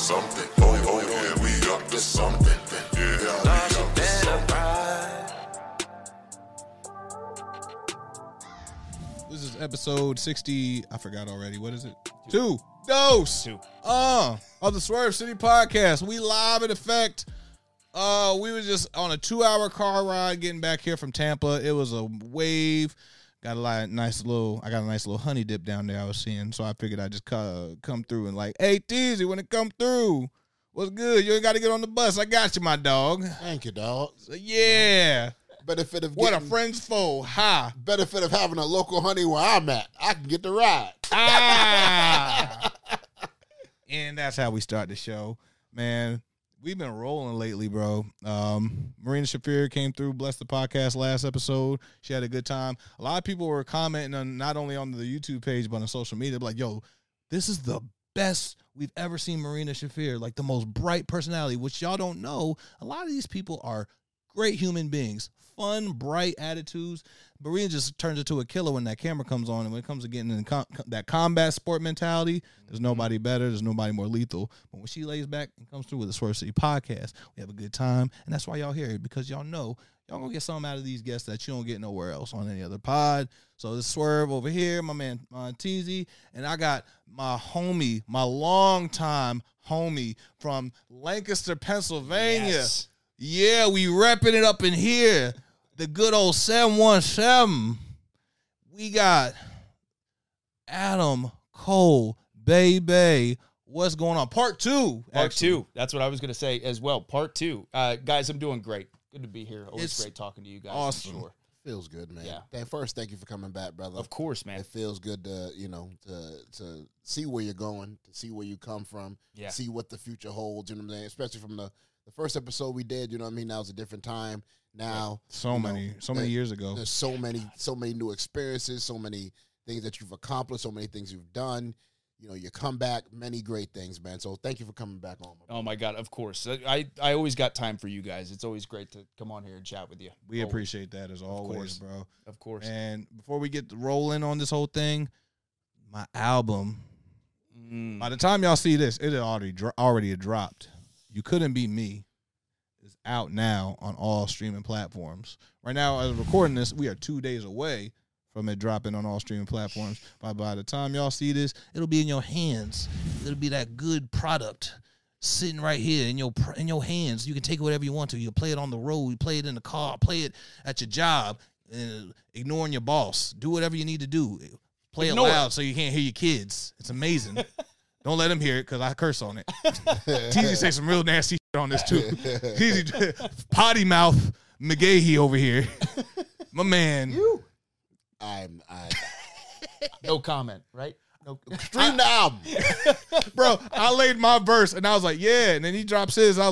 something. Oh yeah, we up to something. Yeah, we up to something. This is episode 60. I forgot already. What is it? 2. Dose. 2. Of the Swerve City Podcast. We live in effect. We were just on a 2-hour car ride getting back here from Tampa. It was a wave. I got a nice little honey dip down there I was seeing. So I figured I'd just come through and like, hey, Teasy, when it come through, what's good? You ain't got to get on the bus. I got you, my dog. Thank you, dog. So, yeah. Benefit of What a friend's foe. Ha. benefit of having a local honey where I'm at. I can get the ride. Ah. And that's how we start the show, man. We've been rolling lately, bro. Marina Shafir came through, blessed the podcast last episode. She had a good time. A lot of people were commenting on not only on the YouTube page, but on social media. Like, yo, this is the best we've ever seen Marina Shafir. Like, the most bright personality, which y'all don't know. A lot of these people are great human beings. Fun, bright attitudes. Marina just turns into a killer when that camera comes on. And when it comes to getting in that combat sport mentality, there's nobody better. There's nobody more lethal. But when she lays back and comes through with the Swerve City Podcast, we have a good time. And that's why y'all here, because y'all know y'all going to get something out of these guests that you don't get nowhere else on any other pod. So this Swerve over here, my man Teasy, and I got my homie, my longtime homie from Lancaster, Pennsylvania. Yes. Yeah, we repping it up in here. The good old 717. We got Adam Cole, baby. What's going on? Part 2. Part 2. That's what I was going to say as well. Part 2. Guys, I'm doing great. Good to be here. Always great talking to you guys. Awesome. For sure. Feels good, man. Yeah. First, thank you for coming back, brother. Of course, man. It feels good to, to see where you're going, to see where you come from, Yeah. see what the future holds, you know what I'm saying? Especially from the first episode we did, you know what I mean? Now it's a different time. Now, So many years ago. There's so many new experiences, so many things that you've accomplished, so many things you've done. You know, you come back, many great things, man. So thank you for coming back on. Oh, my God. Of course. I always got time for you guys. It's always great to come on here and chat with you. We appreciate that as always, course. bro. Of course. And before we get rolling on this whole thing, my album, by the time y'all see this, it already dropped. You Couldn't Be Me is out now on all streaming platforms. Right now, as we're recording this, we are 2 days away from it dropping on all streaming platforms. By the time y'all see this, it'll be in your hands. It'll be that good product sitting right here in your hands. You can take it whatever you want to. You can play it on the road. You play it in the car. Play it at your job. Ignoring your boss. Do whatever you need to do. Play it loud so you can't hear your kids. It's amazing. Don't let him hear it because I curse on it. Teasy say some real nasty shit on this too. Teasy potty mouth McGahee over here. My man. I'm No comment, right? No. stream the album. Bro, I laid my verse and I was like, yeah. And then he drops his. I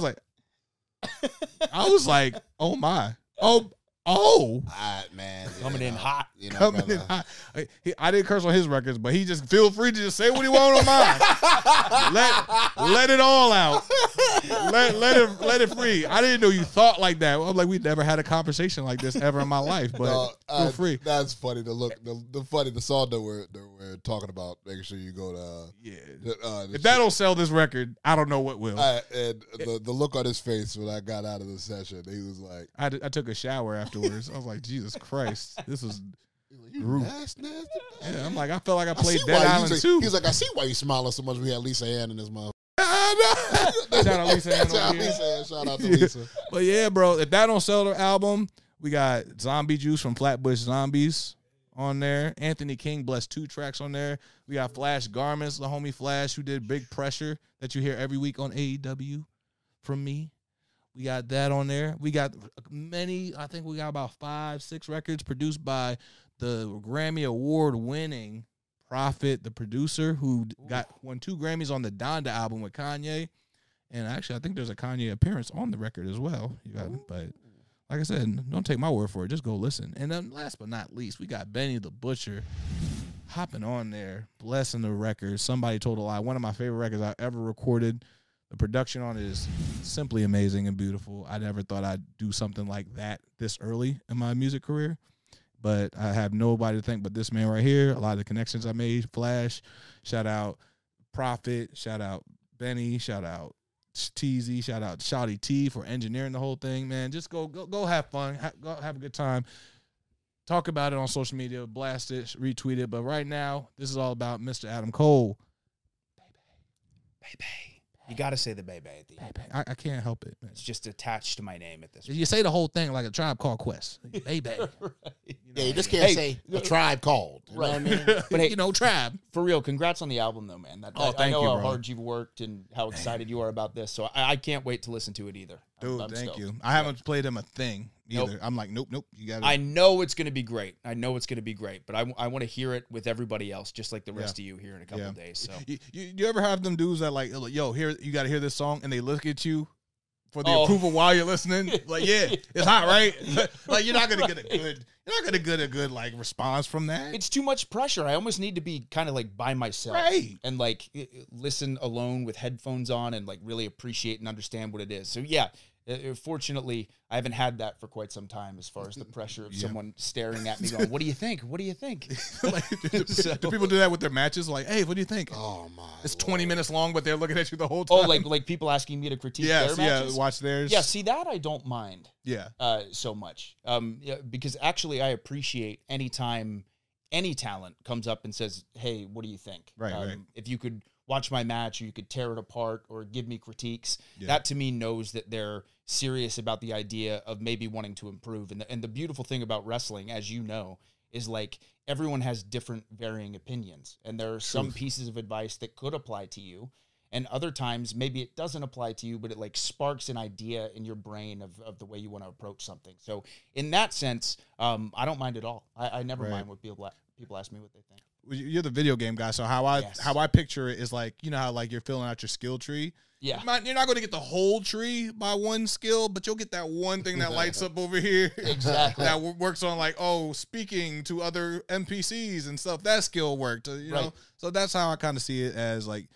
was like, oh my. Oh, man. Coming in hot. You know, coming in hot. I didn't curse on his records, but he just feel free to just say what he want on mine. let it all out. Let it free. I didn't know you thought like that. I'm like, we never had a conversation like this ever in my life, but feel free. That's funny. The song that we're talking about. Making sure you go to. If that don't sell this record, I don't know what will. And the look on his face when I got out of the session, he was like, I took a shower afterwards. I was like, Jesus Christ, this was. You nasty. Yeah, I'm like, I felt like I played see Dead why Island 2. He's like, I see why you smiling so much. We had Lisa Ann in his mouth. Shout out Lisa Ann over here. Shout out to Lisa. But yeah, bro, if that don't sell the album, we got Zombie Juice from Flatbush Zombies on there. Anthony King blessed 2 tracks on there. We got Flash Garments, the homie Flash, who did Big Pressure that you hear every week on AEW from me. We got that on there. We got I think we got about 5-6 records produced by the Grammy Award winning Prophet, the producer, who won 2 Grammys on the Donda album with Kanye. And actually, I think there's a Kanye appearance on the record as well. But like I said, don't take my word for it. Just go listen. And then last but not least, we got Benny the Butcher hopping on there, blessing the record. Somebody Told a Lie. One of my favorite records I ever recorded. The production on it is simply amazing and beautiful. I never thought I'd do something like that this early in my music career. But I have nobody to thank but this man right here. A lot of the connections I made. Flash, shout out Prophet, shout out Benny. Shout out TZ. Shout out Shawty T for engineering the whole thing, man. Just go have fun. Go have a good time. Talk about it on social media. Blast it. Retweet it. But right now, this is all about Mr. Adam Cole. Baby. You got to say the baby at the end. I can't help it, man. It's just attached to my name at this point. You say the whole thing like a Tribe Called Quest. Baby. Right. Yeah, you just can't Hey, say a tribe called. You know what I mean? But hey, Tribe. for real, congrats on the album, though, man. Oh, I thank know you, how bro. hard you've worked and how excited you are about this. So I can't wait to listen to it either. Dude, I'm thank stoked. you. I haven't played him a thing either. Nope. I'm like, nope. You got I know it's going to be great. But I want to hear it with everybody else, just like the rest of you here in a couple of days. So You ever have them dudes that like, yo, here you got to hear this song, and they look at you for the Oh. approval while you're listening? Like, yeah, it's hot, right? Like, you're not gonna get a good like response from that. it's too much pressure. I almost need to be kind of like by myself, Right. and like listen alone with headphones on and like really appreciate and understand what it is. So yeah. Fortunately, I haven't had that for quite some time as far as the pressure of someone staring at me going, what do you think? What do you think? Like, do people do that with their matches? Like, hey, what do you think? Oh my! It's 20 minutes long, but they're looking at you the whole time. Oh, like people asking me to critique their matches? watch theirs. Yeah, see, that I don't mind Yeah. so much. Because actually I appreciate anytime any talent comes up and says, hey, what do you think? Right. If you could watch my match or you could tear it apart or give me critiques, Yeah. that to me knows that they're serious about the idea of maybe wanting to improve. And the beautiful thing about wrestling, as you know, is like everyone has different varying opinions. And there are some pieces of advice that could apply to you. And other times, maybe it doesn't apply to you, but it like sparks an idea in your brain of the way you want to approach something. So in that sense, I don't mind at all. I never Right. mind what people ask me what they think. You're the video game guy, so how I picture it is like, you know how like you're filling out your skill tree. Yeah. You're not going to get the whole tree by one skill, but you'll get that one thing that lights up over here. Exactly. That works on like, speaking to other NPCs and stuff. That skill worked, you know. Right. So that's how I kind of see it as like,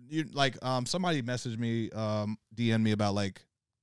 somebody messaged me, DM me about like,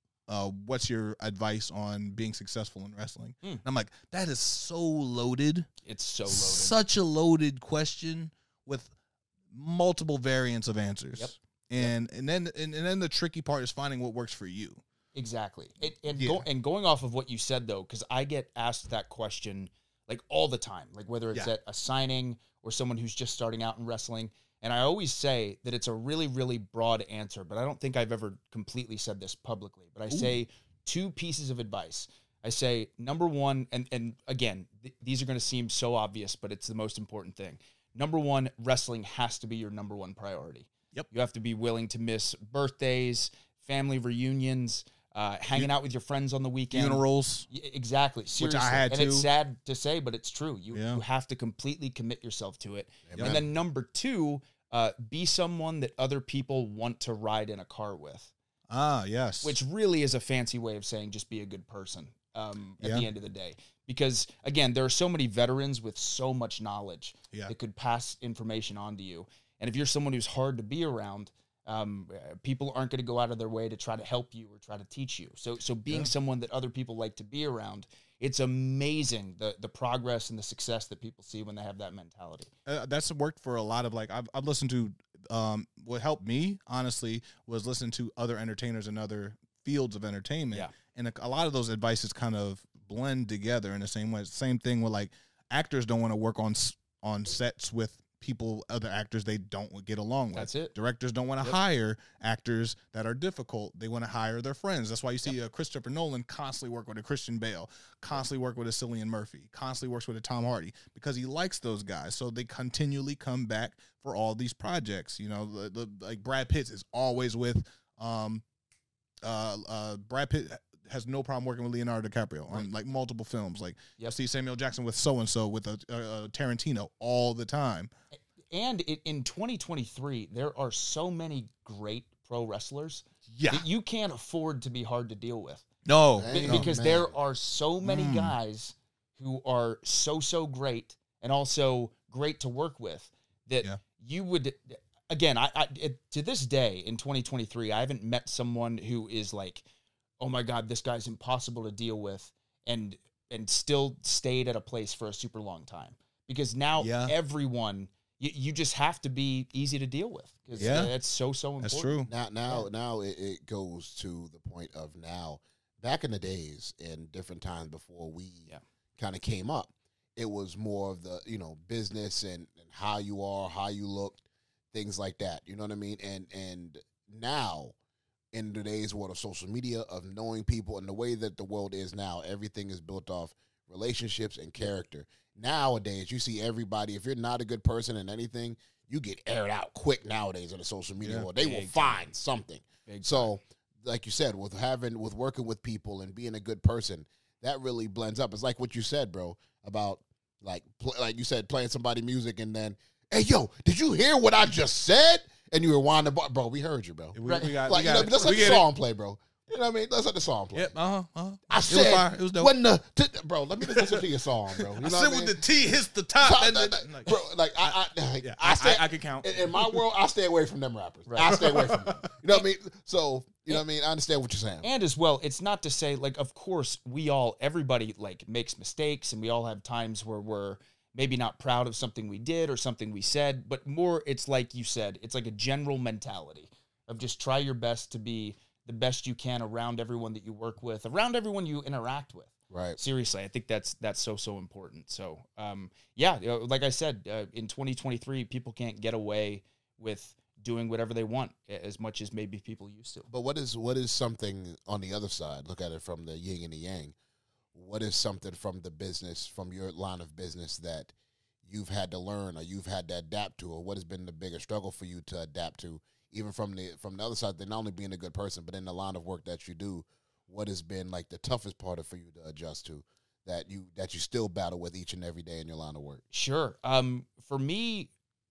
what's your advice on being successful in wrestling? And I'm like, that is so loaded. It's so loaded. Such a loaded question with multiple variants of answers. Yep. And then the tricky part is finding what works for you. Exactly. Yeah. Going off of what you said, though, because I get asked that question like all the time, like whether it's at a signing or someone who's just starting out in wrestling. And I always say that it's a really, really broad answer, but I don't think I've ever completely said this publicly. But I say two pieces of advice. I say, number one, and again, these are going to seem so obvious, but it's the most important thing. Number one, wrestling has to be your number one priority. Yep. You have to be willing to miss birthdays, family reunions, hanging out with your friends on the weekend. Funerals. Exactly. Seriously. I had and to. it's sad to say, but it's true. You Yeah. have to completely commit yourself to it. Yep. And then number two, be someone that other people want to ride in a car with. Ah, yes. Which really is a fancy way of saying just be a good person at the end of the day. Because, again, there are so many veterans with so much knowledge that could pass information on to you. And if you're someone who's hard to be around, people aren't going to go out of their way to try to help you or try to teach you. So being someone that other people like to be around, it's amazing the progress and the success that people see when they have that mentality. That's worked for a lot of like I've listened to what helped me honestly was listen to other entertainers in other fields of entertainment, and a lot of those advices kind of blend together in the same way. Same thing with like actors don't want to work on sets with other actors they don't get along with. That's it. Directors don't want to hire actors that are difficult. They want to hire their friends. That's why you see Christopher Nolan constantly work with a Christian Bale, constantly work with a Cillian Murphy, constantly works with a Tom Hardy because he likes those guys. So they continually come back for all these projects. You know, like Brad Pitt is always with Brad Pitt has no problem working with Leonardo DiCaprio on like multiple films. Like you see Samuel Jackson with so-and-so with a Tarantino all the time. And in 2023, there are so many great pro wrestlers Yeah. that you can't afford to be hard to deal with. No. Hey, Because man. there are so many guys who are so great and also great to work with that you would, again, to this day in 2023, I haven't met someone who is like, oh my God, this guy's impossible to deal with and still stayed at a place for a super long time. Because now everyone, you just have to be easy to deal with because that's so important. That's true. Now it goes to the point of now. Back in the days and different times before we kind of came up, it was more of the, business and how you are, how you look, things like that. You know what I mean? And now, in today's world of social media, of knowing people and the way that the world is now, everything is built off relationships and character. Nowadays, you see everybody, if you're not a good person in anything, you get aired out quick nowadays on the social media world. They will find something. So, like you said, with working with people and being a good person, that really blends up. It's like what you said, bro, about like you said, playing somebody music and then, hey, yo, did you hear what I just said? And you were winding, bro. We heard you, bro. Let's let the song play, bro. You know what I mean? Let's let the song play. Yep. I said, it was dope. when bro, let me just listen to your song, bro. You know I said when the T hits the top, bro, I can count. In my world, I stay away from them rappers. Right. I stay away from them. You know what I mean? So, you know what I mean? I understand what you're saying. And as well, it's not to say, like, of course, everybody, like, makes mistakes, and we all have times where we're maybe not proud of something we did or something we said, but more, it's like you said, it's like a general mentality of just try your best to be the best you can around everyone that you work with, around everyone you interact with. Right. Seriously, I think that's so important. So, like I said, in 2023, people can't get away with doing whatever they want as much as maybe people used to. But what is something on the other side? Look at it from the yin and the yang. What is something from the business, from your line of business that you've had to learn or you've had to adapt to, or what has been the biggest struggle for you to adapt to? Even from the other side, they're not only being a good person, but in the line of work that you do, what has been like the toughest part for you to adjust to that you still battle with each and every day in your line of work? Sure. For me,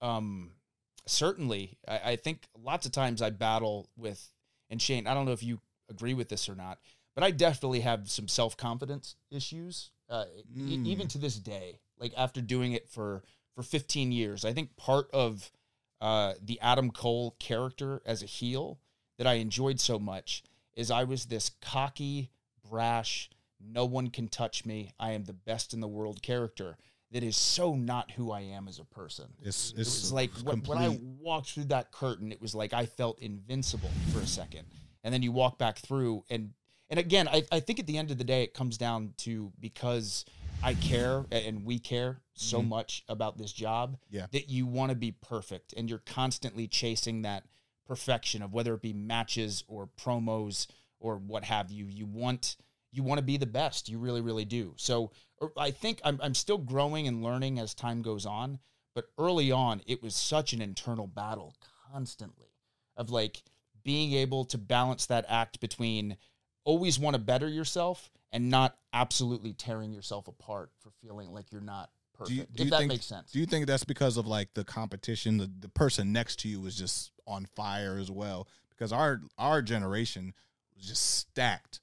certainly, I think lots of times I battle with, and Shane, I don't know if you agree with this or not, but I definitely have some self-confidence issues, even to this day, like after doing it for 15 years. I think part of the Adam Cole character as a heel that I enjoyed so much is I was this cocky, brash, no one can touch me, I am the best in the world character that is so not who I am as a person. It was like when I walked through that curtain, it was like I felt invincible for a second. And then you walk back through, and again, I think at the end of the day, it comes down to, because I care and we care so much about this job that you want to be perfect, and you're constantly chasing that perfection of whether it be matches or promos or what have you. You want to be the best. You really, really do. So I think I'm still growing and learning as time goes on, but early on, it was such an internal battle constantly of like being able to balance that act between always want to better yourself and not absolutely tearing yourself apart for feeling like you're not perfect. If that makes sense. Do you think that's because of like the competition, the person next to you was just on fire as well? Because our generation was just stacked,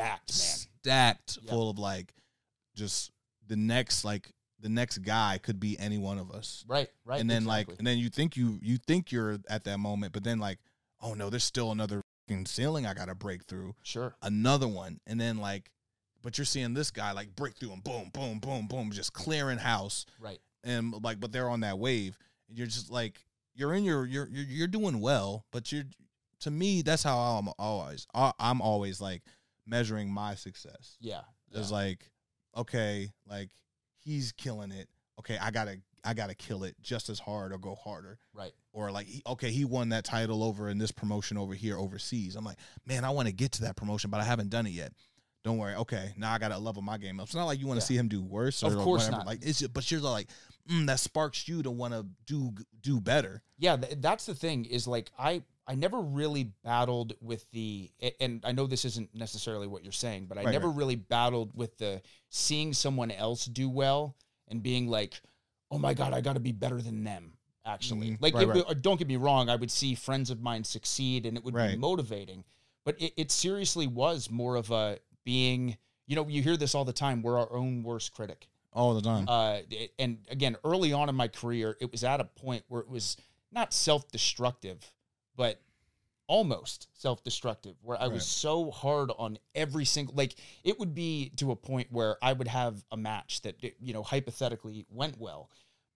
full of like just the next guy could be any one of us. Right. And then and then you think you're at that moment, but then like, oh no, there's still another ceiling I gotta break through. Sure. Another one. And then like, but you're seeing this guy like break through and boom, boom, boom, boom, just clearing house. Right. And like, but they're on that wave. And you're just like, you're doing well, but to me, that's how I'm always like measuring my success. Yeah. It's like, okay, like he's killing it. Okay, I gotta kill it just as hard or go harder. Right. Or like, he won that title over in this promotion over here overseas. I'm like, man, I want to get to that promotion, but I haven't done it yet. Don't worry. Okay, now I got to level my game up. It's not like you want to see him do worse. Of course whatever. not. Like, but you're like, that sparks you to want to do better. Yeah, that's the thing is like, I never really battled with and I know this isn't necessarily what you're saying, but I never really battled with the seeing someone else do well and being like, oh my God, I got to be better than them, actually. Don't get me wrong, I would see friends of mine succeed and it would be motivating, but it seriously was more of a being, you hear this all the time, we're our own worst critic. All the time. And again, early on in my career, it was at a point where it was not self-destructive, but almost self-destructive, where I was so hard on every single, like it would be to a point where I would have a match that, hypothetically went well,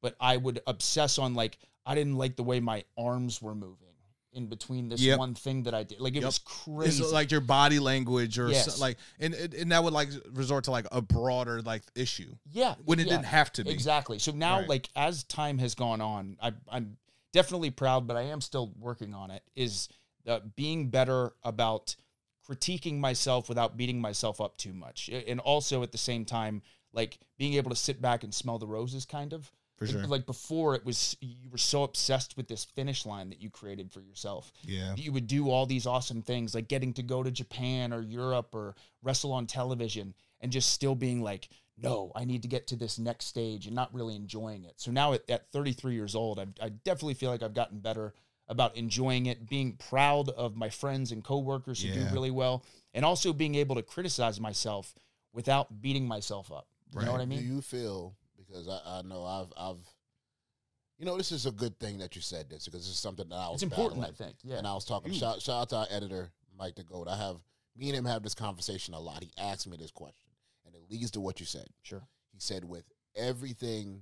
but I would obsess on like, I didn't like the way my arms were moving in between this Yep. one thing that I did. Like, it was crazy. It's like your body language or Yes. like, and that would like resort to like a broader like issue. Yeah. When it yeah, didn't have to be. Exactly. So now, Right. like, as time has gone on, I'm definitely proud, but I am still working on it, is being better about critiquing myself without beating myself up too much. And also at the same time, like, being able to sit back and smell the roses, kind of. For sure. Like before, it was, you were so obsessed with this finish line that you created for yourself. Yeah. You would do all these awesome things, like getting to go to Japan or Europe or wrestle on television, and just still being like, no, I need to get to this next stage, and not really enjoying it. So now at 33 years old, I definitely feel like I've gotten better about enjoying it, being proud of my friends and coworkers who do Yeah. really well, and also being able to criticize myself without beating myself up. You know what I Do mean? you feel, because I know I've you know, this is a good thing that you said this, because this is something that I was It's important, battling. I think. Yeah. And I was talking, shout out to our editor, Mike the Goat. Me and him have this conversation a lot. He asked me this question, and it leads to what you said. Sure. He said, with everything,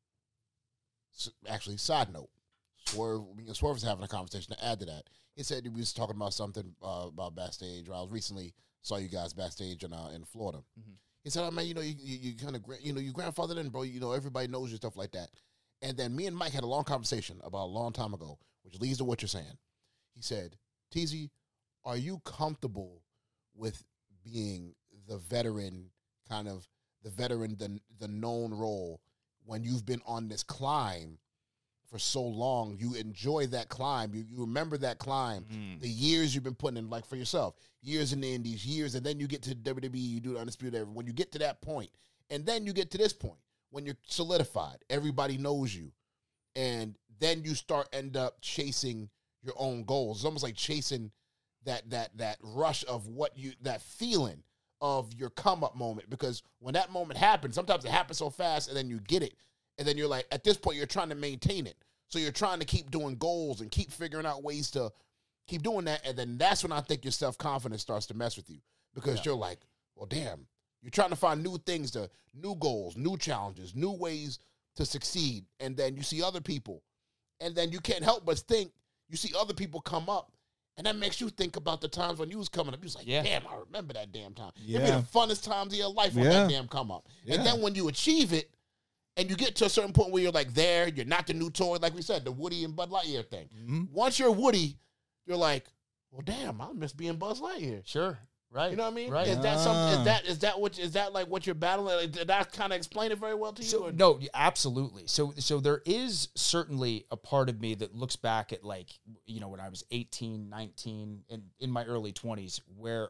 actually, side note, me and Swerve was having a conversation to add to that. He said he was talking about something about backstage. I recently saw you guys backstage in Florida. Mhm. He said, "Oh man, you know, you kind of, you know, you grandfathered in, bro. You know, everybody knows you, stuff like that." And then me and Mike had a long conversation about a long time ago, which leads to what you're saying. He said, "TZ, are you comfortable with being the veteran, kind of the veteran, the known role, when you've been on this climb for so long? You enjoy that climb. You remember that climb, the years you've been putting in, like for yourself, years in the indies, years, and then you get to WWE, you do the Undisputed Era. When you get to that point, and then you get to this point, when you're solidified, everybody knows you, and then you end up chasing your own goals. It's almost like chasing that rush of that feeling of your come up moment, because when that moment happens, sometimes it happens so fast, and then you get it, and then you're like, at this point, you're trying to maintain it. So you're trying to keep doing goals and keep figuring out ways to keep doing that, and then that's when I think your self-confidence starts to mess with you, because you're like, well, damn, you're trying to find new things, new goals, new challenges, new ways to succeed, and then you see other people, and then you can't help but think, you see other people come up, and that makes you think about the times when you was coming up. You was like, damn, I remember that damn time. It'd be the funnest times of your life on that damn come up. And then when you achieve it, and you get to a certain point where you're like there, you're not the new toy, like we said, the Woody and Bud Lightyear thing. Mm-hmm. Once you're Woody, you're like, well, damn, I miss being Buzz Lightyear. Sure. Right. You know what I mean? Right. Is that something? Is that like what you're battling? Did I kind of explain it very well to you? So, no, absolutely. So there is certainly a part of me that looks back at, like, you know, when I was 18, 19, and in my early 20s, where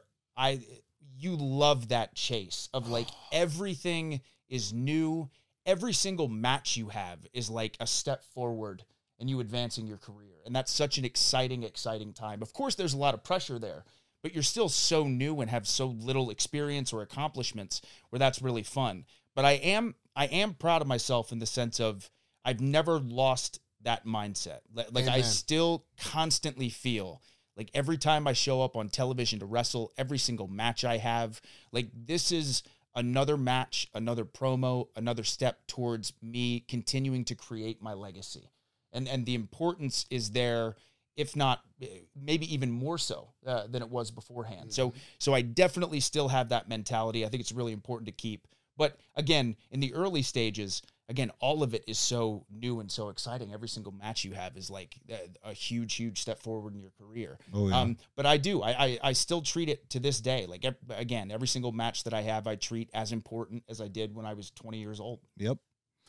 you love that chase of, like, everything is new. Every single match you have is like a step forward and you advancing your career. And that's such an exciting, exciting time. Of course, there's a lot of pressure there, but you're still so new and have so little experience or accomplishments where that's really fun. But I am proud of myself in the sense of I've never lost that mindset. Like, Amen. I still constantly feel like every time I show up on television to wrestle, every single match I have, like, this is another match, another promo, another step towards me continuing to create my legacy. And the importance is there, if not maybe even more so than it was beforehand. Mm-hmm. So I definitely still have that mentality. I think it's really important to keep. But again, in the early stages, again, all of it is so new and so exciting. Every single match you have is like a huge, huge step forward in your career. Oh, yeah. But I still treat it to this day. Like, again, every single match that I have, I treat as important as I did when I was 20 years old. Yep.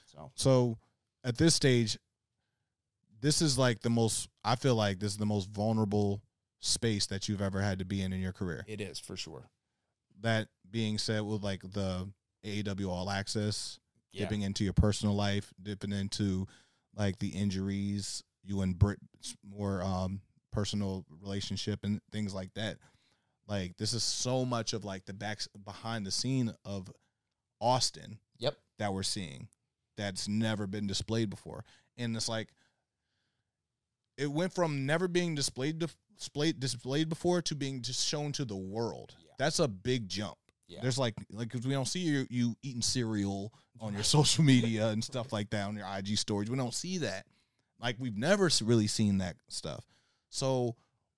So at this stage, this is like I feel like this is the most vulnerable space that you've ever had to be in your career. it is, for sure. That being said, with like the AEW All Access, Yeah. dipping into your personal life, dipping into like the injuries, you and Britt's more personal relationship and things like that. Like, this is so much of like the behind the scene of Austin Yep. that we're seeing that's never been displayed before. And it's like, it went from never being displayed before to being just shown to the world. Yeah. That's a big jump. Yeah. There's like, because we don't see you eating cereal on your social media and stuff like that on your IG stories. We don't see that. Like, we've never really seen that stuff. So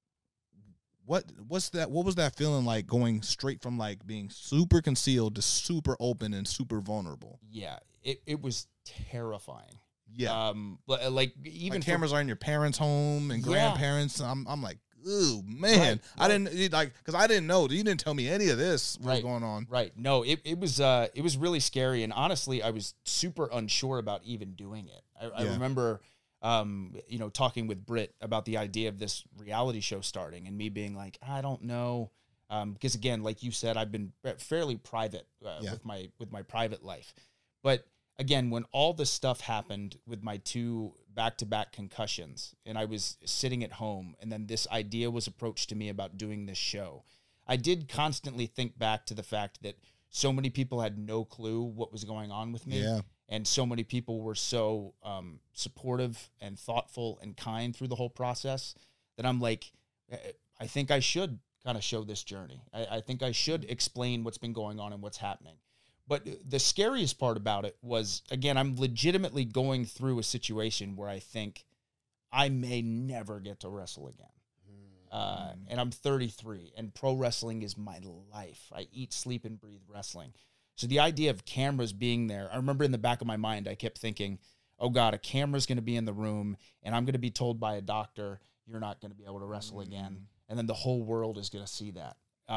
what was that feeling like, going straight from like being super concealed to super open and super vulnerable? Yeah, it was terrifying. Yeah. Like even like cameras are in your parents' home and grandparents. I'm like, ooh, man. Right. I didn't like, because I didn't know. You didn't tell me any of this was going on. Right. No, it was really scary, and honestly, I was super unsure about even doing it. I remember talking with Britt about the idea of this reality show starting, and me being like, I don't know, because again, like you said, I've been fairly private with my private life, but again, when all this stuff happened with my 2 back-to-back concussions, and I was sitting at home, and then this idea was approached to me about doing this show, I did constantly think back to the fact that so many people had no clue what was going on with me. Yeah. And so many people were so supportive and thoughtful and kind through the whole process that I'm like, I think I should kind of show this journey. I think I should explain what's been going on and what's happening. But the scariest part about it was, again, I'm legitimately going through a situation where I think I may never get to wrestle again. And I'm 33, and pro wrestling is my life. I eat, sleep, and breathe wrestling. So the idea of cameras being there, I remember in the back of my mind, I kept thinking, oh God, a camera's going to be in the room, and I'm going to be told by a doctor, you're not going to be able to wrestle again. And then the whole world is going to see that.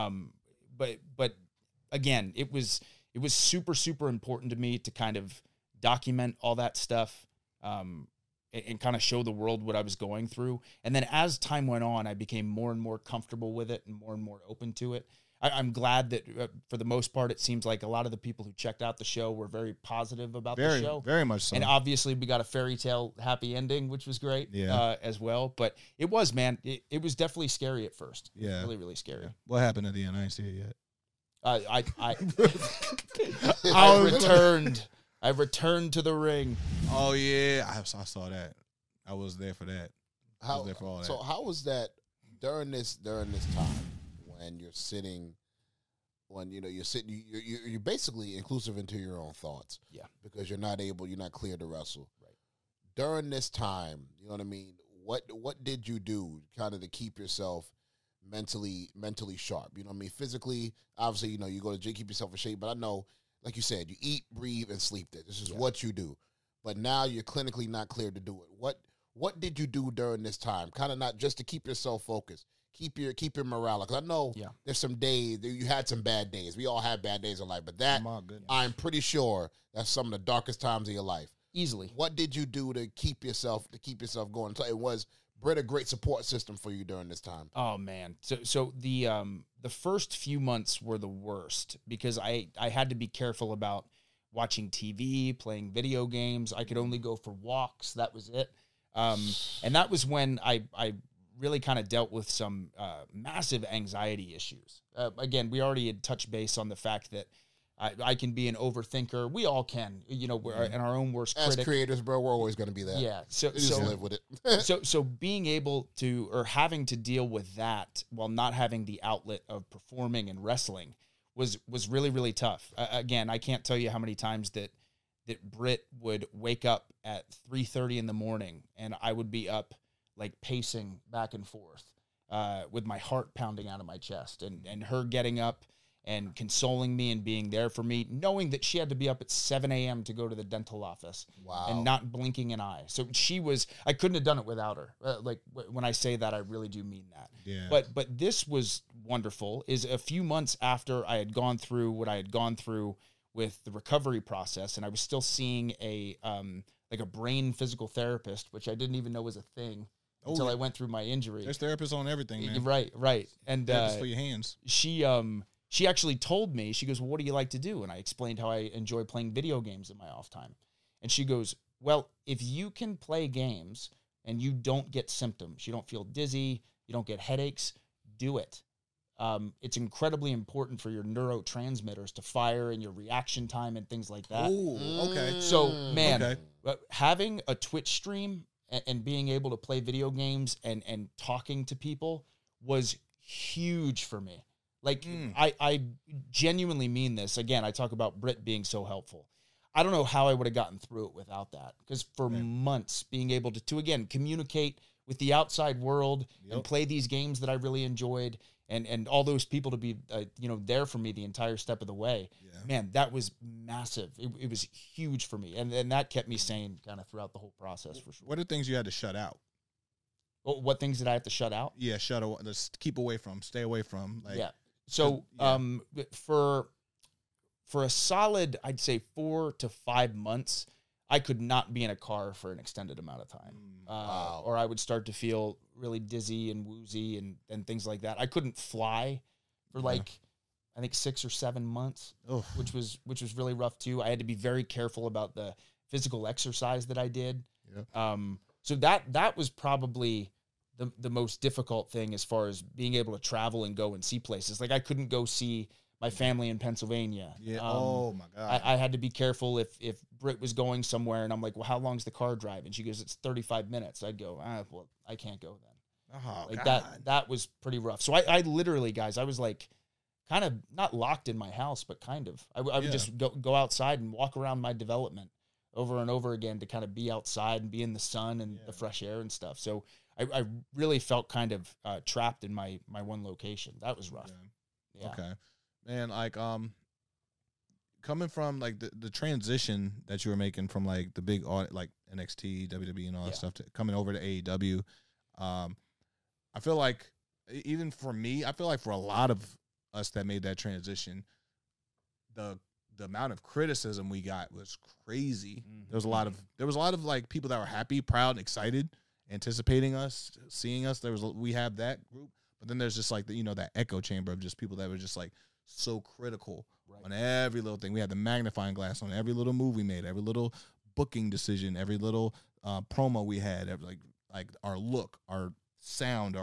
But again, it was super, super important to me to kind of document all that stuff, and kind of show the world what I was going through. And then as time went on, I became more and more comfortable with it and more open to it. I'm glad that for the most part, it seems like a lot of the people who checked out the show were very positive about the show. Very much so. And obviously we got a fairy tale happy ending, which was great as well. But it was, man, it was definitely scary at first. Yeah. Really, really scary. Yeah. What happened at the end? I didn't see it yet. I returned to the ring. Oh yeah, I saw that. I was there for that. I was there for all that. So how was that during this time when you're sitting, you're basically inclusive into your own thoughts. Yeah. Because you're not clear to wrestle. Right. During this time, you know what I mean? What did you do kind of to keep yourself mentally sharp? You know what I mean? Physically, obviously, you go to gym, keep yourself in shape, but I know, like you said, you eat, breathe, and sleep there. This is what you do. But now you're clinically not cleared to do it. What did you do during this time? Kind of not just to keep yourself focused, keep your morale. Because I know there's some days, you had some bad days. We all have bad days in life. But that, I'm pretty sure that's some of the darkest times of your life. Easily. What did you do to keep yourself going? So it was Britt a great support system for you during this time? Oh man, so the first few months were the worst because I had to be careful about watching TV, playing video games. I could only go for walks. That was it. And that was when I really kind of dealt with some massive anxiety issues. Again, we already had touched base on the fact that I can be an overthinker. We all can, we're in our own worst critic. As creators, bro, we're always going to be that. Yeah. So live with it. so being able to, or having to deal with that while not having the outlet of performing and wrestling was really, really tough. Again, I can't tell you how many times that Britt would wake up at 3:30 in the morning and I would be up like pacing back and forth with my heart pounding out of my chest, and her getting up and consoling me and being there for me, knowing that she had to be up at 7 a.m. to go to the dental office. Wow. And not blinking an eye. So I couldn't have done it without her. When I say that, I really do mean that. Yeah. But this was wonderful, is a few months after I had gone through what I had gone through with the recovery process, and I was still seeing a brain physical therapist, which I didn't even know was a thing until I went through my injury. There's therapists on everything, man. Right. And therapists for your hands. She actually told me, she goes, well, what do you like to do? And I explained how I enjoy playing video games in my off time. And she goes, well, if you can play games and you don't get symptoms, you don't feel dizzy, you don't get headaches, do it. It's incredibly important for your neurotransmitters to fire and your reaction time and things like that. Ooh, okay. So, man, having a Twitch stream and being able to play video games and talking to people was huge for me. Like, I genuinely mean this. Again, I talk about Britt being so helpful. I don't know how I would have gotten through it without that. Because for months, being able to, again, communicate with the outside world and play these games that I really enjoyed, and all those people to be, there for me the entire step of the way. Yeah. Man, that was massive. It was huge for me. And that kept me sane kind of throughout the whole process, for sure. What are things you had to shut out? What things did I have to shut out? Yeah, just keep away from, stay away from. Like, yeah. So, for a solid, I'd say 4 to 5 months, I could not be in a car for an extended amount of time. Or I would start to feel really dizzy and woozy and things like that. I couldn't fly for I think 6 or 7 months, which was really rough too. I had to be very careful about the physical exercise that I did. Yeah. So that was probably the most difficult thing as far as being able to travel and go and see places. Like, I couldn't go see my family in Pennsylvania. Yeah. Oh my God. I had to be careful if Britt was going somewhere and I'm like, well, how long's the car drive? And she goes, it's 35 minutes. I'd go, well, I can't go then. Oh, like God. that was pretty rough. So I literally, guys, I was like kind of not locked in my house, but kind of. I would just go outside and walk around my development over and over again to kind of be outside and be in the sun and the fresh air and stuff. So I really felt kind of trapped in my one location. That was rough. Yeah. Okay. Man, like, coming from like the transition that you were making from like the big like NXT, WWE, and all that stuff to coming over to AEW, I feel like even for me, I feel like for a lot of us that made that transition, the amount of criticism we got was crazy. Mm-hmm. There was a lot of like people that were happy, proud, and excited, anticipating us, seeing us. We have that group, but then there's just like that echo chamber of just people that were just like so critical on every little thing. We had the magnifying glass on every little move we made, every little booking decision, every little promo we had, like our look, our sound,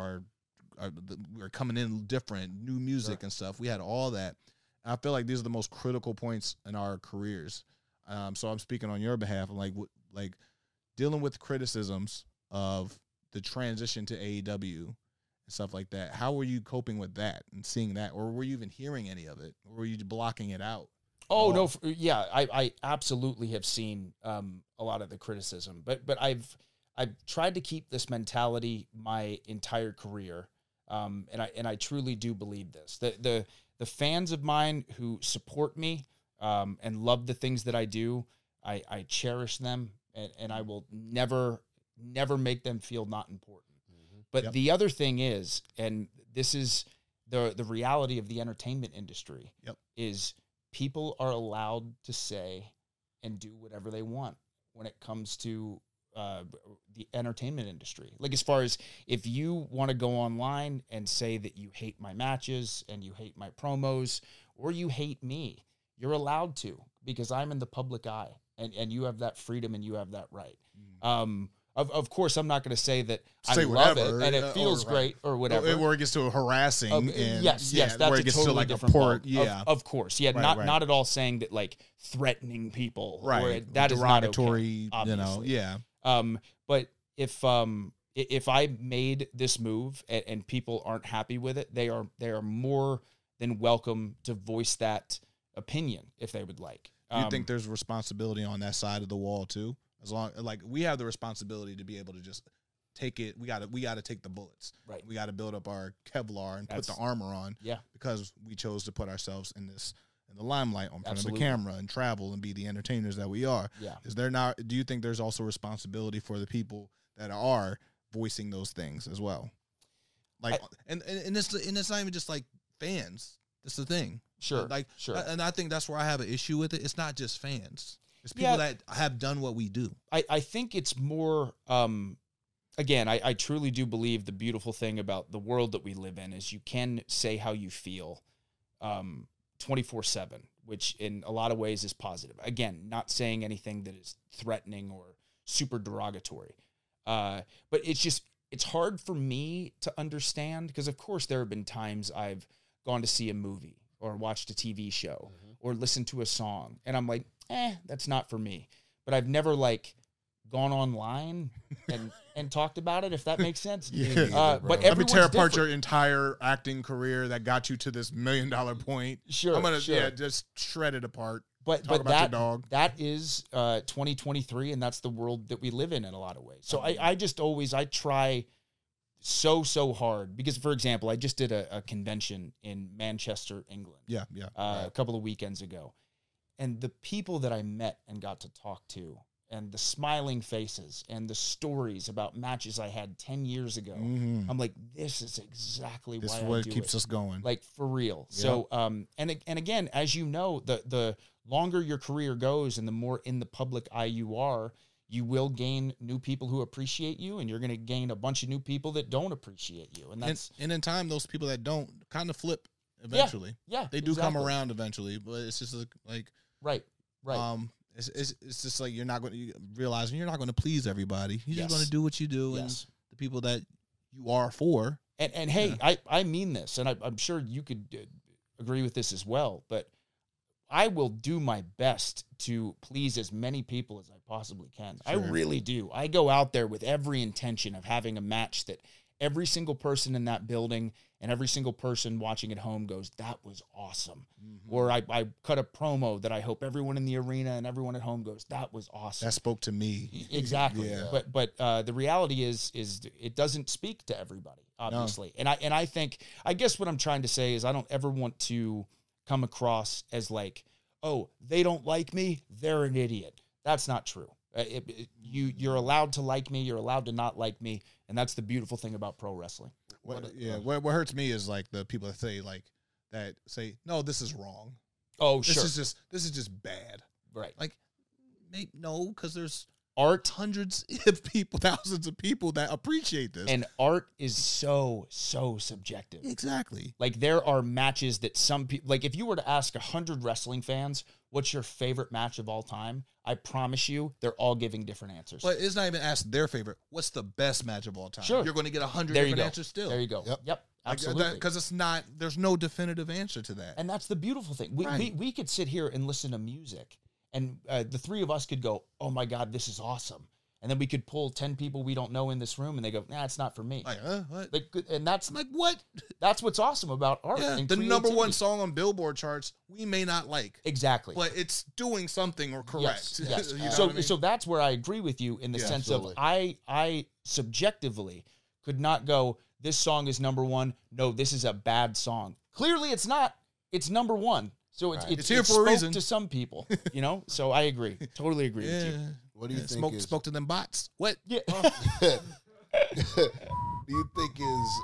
we were coming in different, new music and stuff. We had all that. And I feel like these are the most critical points in our careers. So I'm speaking on your behalf. Like dealing with criticisms of the transition to AEW. Stuff like that. How were you coping with that and seeing that, or were you even hearing any of it, or were you blocking it out? Oh no, yeah, I absolutely have seen a lot of the criticism, but I've tried to keep this mentality my entire career, and I truly do believe this. The fans of mine who support me and love the things that I do, I cherish them, and I will never make them feel not important. But the other thing is, and this is the reality of the entertainment industry, is people are allowed to say and do whatever they want when it comes to the entertainment industry. Like, as far as if you want to go online and say that you hate my matches and you hate my promos or you hate me, you're allowed to, because I'm in the public eye, and you have that freedom and you have that right. Of course, I'm not going to say that I love it and it feels great or whatever. Where it gets to harassing. And yes, that's where a it gets totally to like different ball. Of course. Yeah, right. Not at all saying that like threatening people. Right. Or that is not derogatory, okay, obviously. Yeah. But if I made this move and people aren't happy with it, they are more than welcome to voice that opinion if they would like. Do you think there's responsibility on that side of the wall too? As long like we have the responsibility to be able to just take it, we got to take the bullets. Right. We got to build up our Kevlar and put the armor on. Yeah. Because we chose to put ourselves in the limelight in front of the camera and travel and be the entertainers that we are. Yeah. Do you think there's also responsibility for the people that are voicing those things as well? Like, and it's not even just like fans. That's the thing. Sure. Sure. And I think that's where I have an issue with it. It's not just fans. It's people that have done what we do. I think it's more, again, I truly do believe the beautiful thing about the world that we live in is you can say how you feel 24/7, which in a lot of ways is positive. Again, not saying anything that is threatening or super derogatory. But it's hard for me to understand because, of course, there have been times I've gone to see a movie or watched a TV show or listened to a song, and I'm like, that's not for me. But I've never like gone online and talked about it, if that makes sense. Yeah. But let me tear apart different. your entire acting career that got you to this $1 million point. Sure, I'm gonna sure. just shred it apart. But Talk about your dog. that is 2023, and that's the world that we live in a lot of ways. So I try so hard because, for example, I just did a convention in Manchester, England. Yeah. A couple of weekends ago, and the people that I met and got to talk to, and the smiling faces and the stories about matches I had 10 years ago. Mm-hmm. I'm like, this is exactly This why is I what do keeps it. us going. Like, for real. Yeah. So, and again, as you know, the longer your career goes and the more in the public eye you are, you will gain new people who appreciate you, and you're going to gain a bunch of new people that don't appreciate you. And that's and in time, those people that don't kind of flip eventually. yeah, They do come exactly. around eventually, but it's just like Right. it's just like you're not going to realizing you're not going to please everybody. You're Yes. just going to do what you do, Yes. and the people that you are for. And hey, I mean this, and I'm sure you could agree with this as well, but I will do my best to please as many people as I possibly can. I Sure. really do. I go out there with every intention of having a match that every single person in that building and every single person watching at home goes, that was awesome. Mm-hmm. Or I cut a promo that I hope everyone in the arena and everyone at home goes, that was awesome. That spoke to me. Exactly. Yeah. But the reality is it doesn't speak to everybody, obviously. No. And I think, I guess what I'm trying to say is I don't ever want to come across as like, oh, they don't like me, they're an idiot. That's not true. You're allowed to like me, you're allowed to not like me, and that's the beautiful thing about pro wrestling. What hurts me is like the people that say no, this is wrong. Oh, This sure. is just bad. Right. Like, no, because there's Art hundreds of people, thousands of people that appreciate this. and art is so subjective. Exactly. Like, there are matches that some people, like, if you were to ask 100 wrestling fans, what's your favorite match of all time? I promise you, they're all giving different answers. But it's not even asked their favorite. What's the best match of all time? Sure. You're going to get 100 There you different go. answers still. There you go. Yep. Absolutely. Because it's not, there's no definitive answer to that. And that's the beautiful thing. We could sit here and listen to music, and the three of us could go, oh my God, this is awesome. And then we could pull 10 people we don't know in this room, and they go, nah, it's not for me. Like, what? Like, and that's Like, what? that's what's awesome about art. Yeah, and the number one creativity. song on Billboard charts we may not like, Exactly. but it's doing something or correct. Yes. You know So what I mean? so that's where I agree with you in the Yeah, sense absolutely. of I subjectively could not go, this song is number one. No, this is a bad song. Clearly it's not. It's number one. So Right. it's here for a spoke reason. to some people, you know? So I agree. Totally agree with you. What do you think spoke to them bots. What? Yeah. do you think is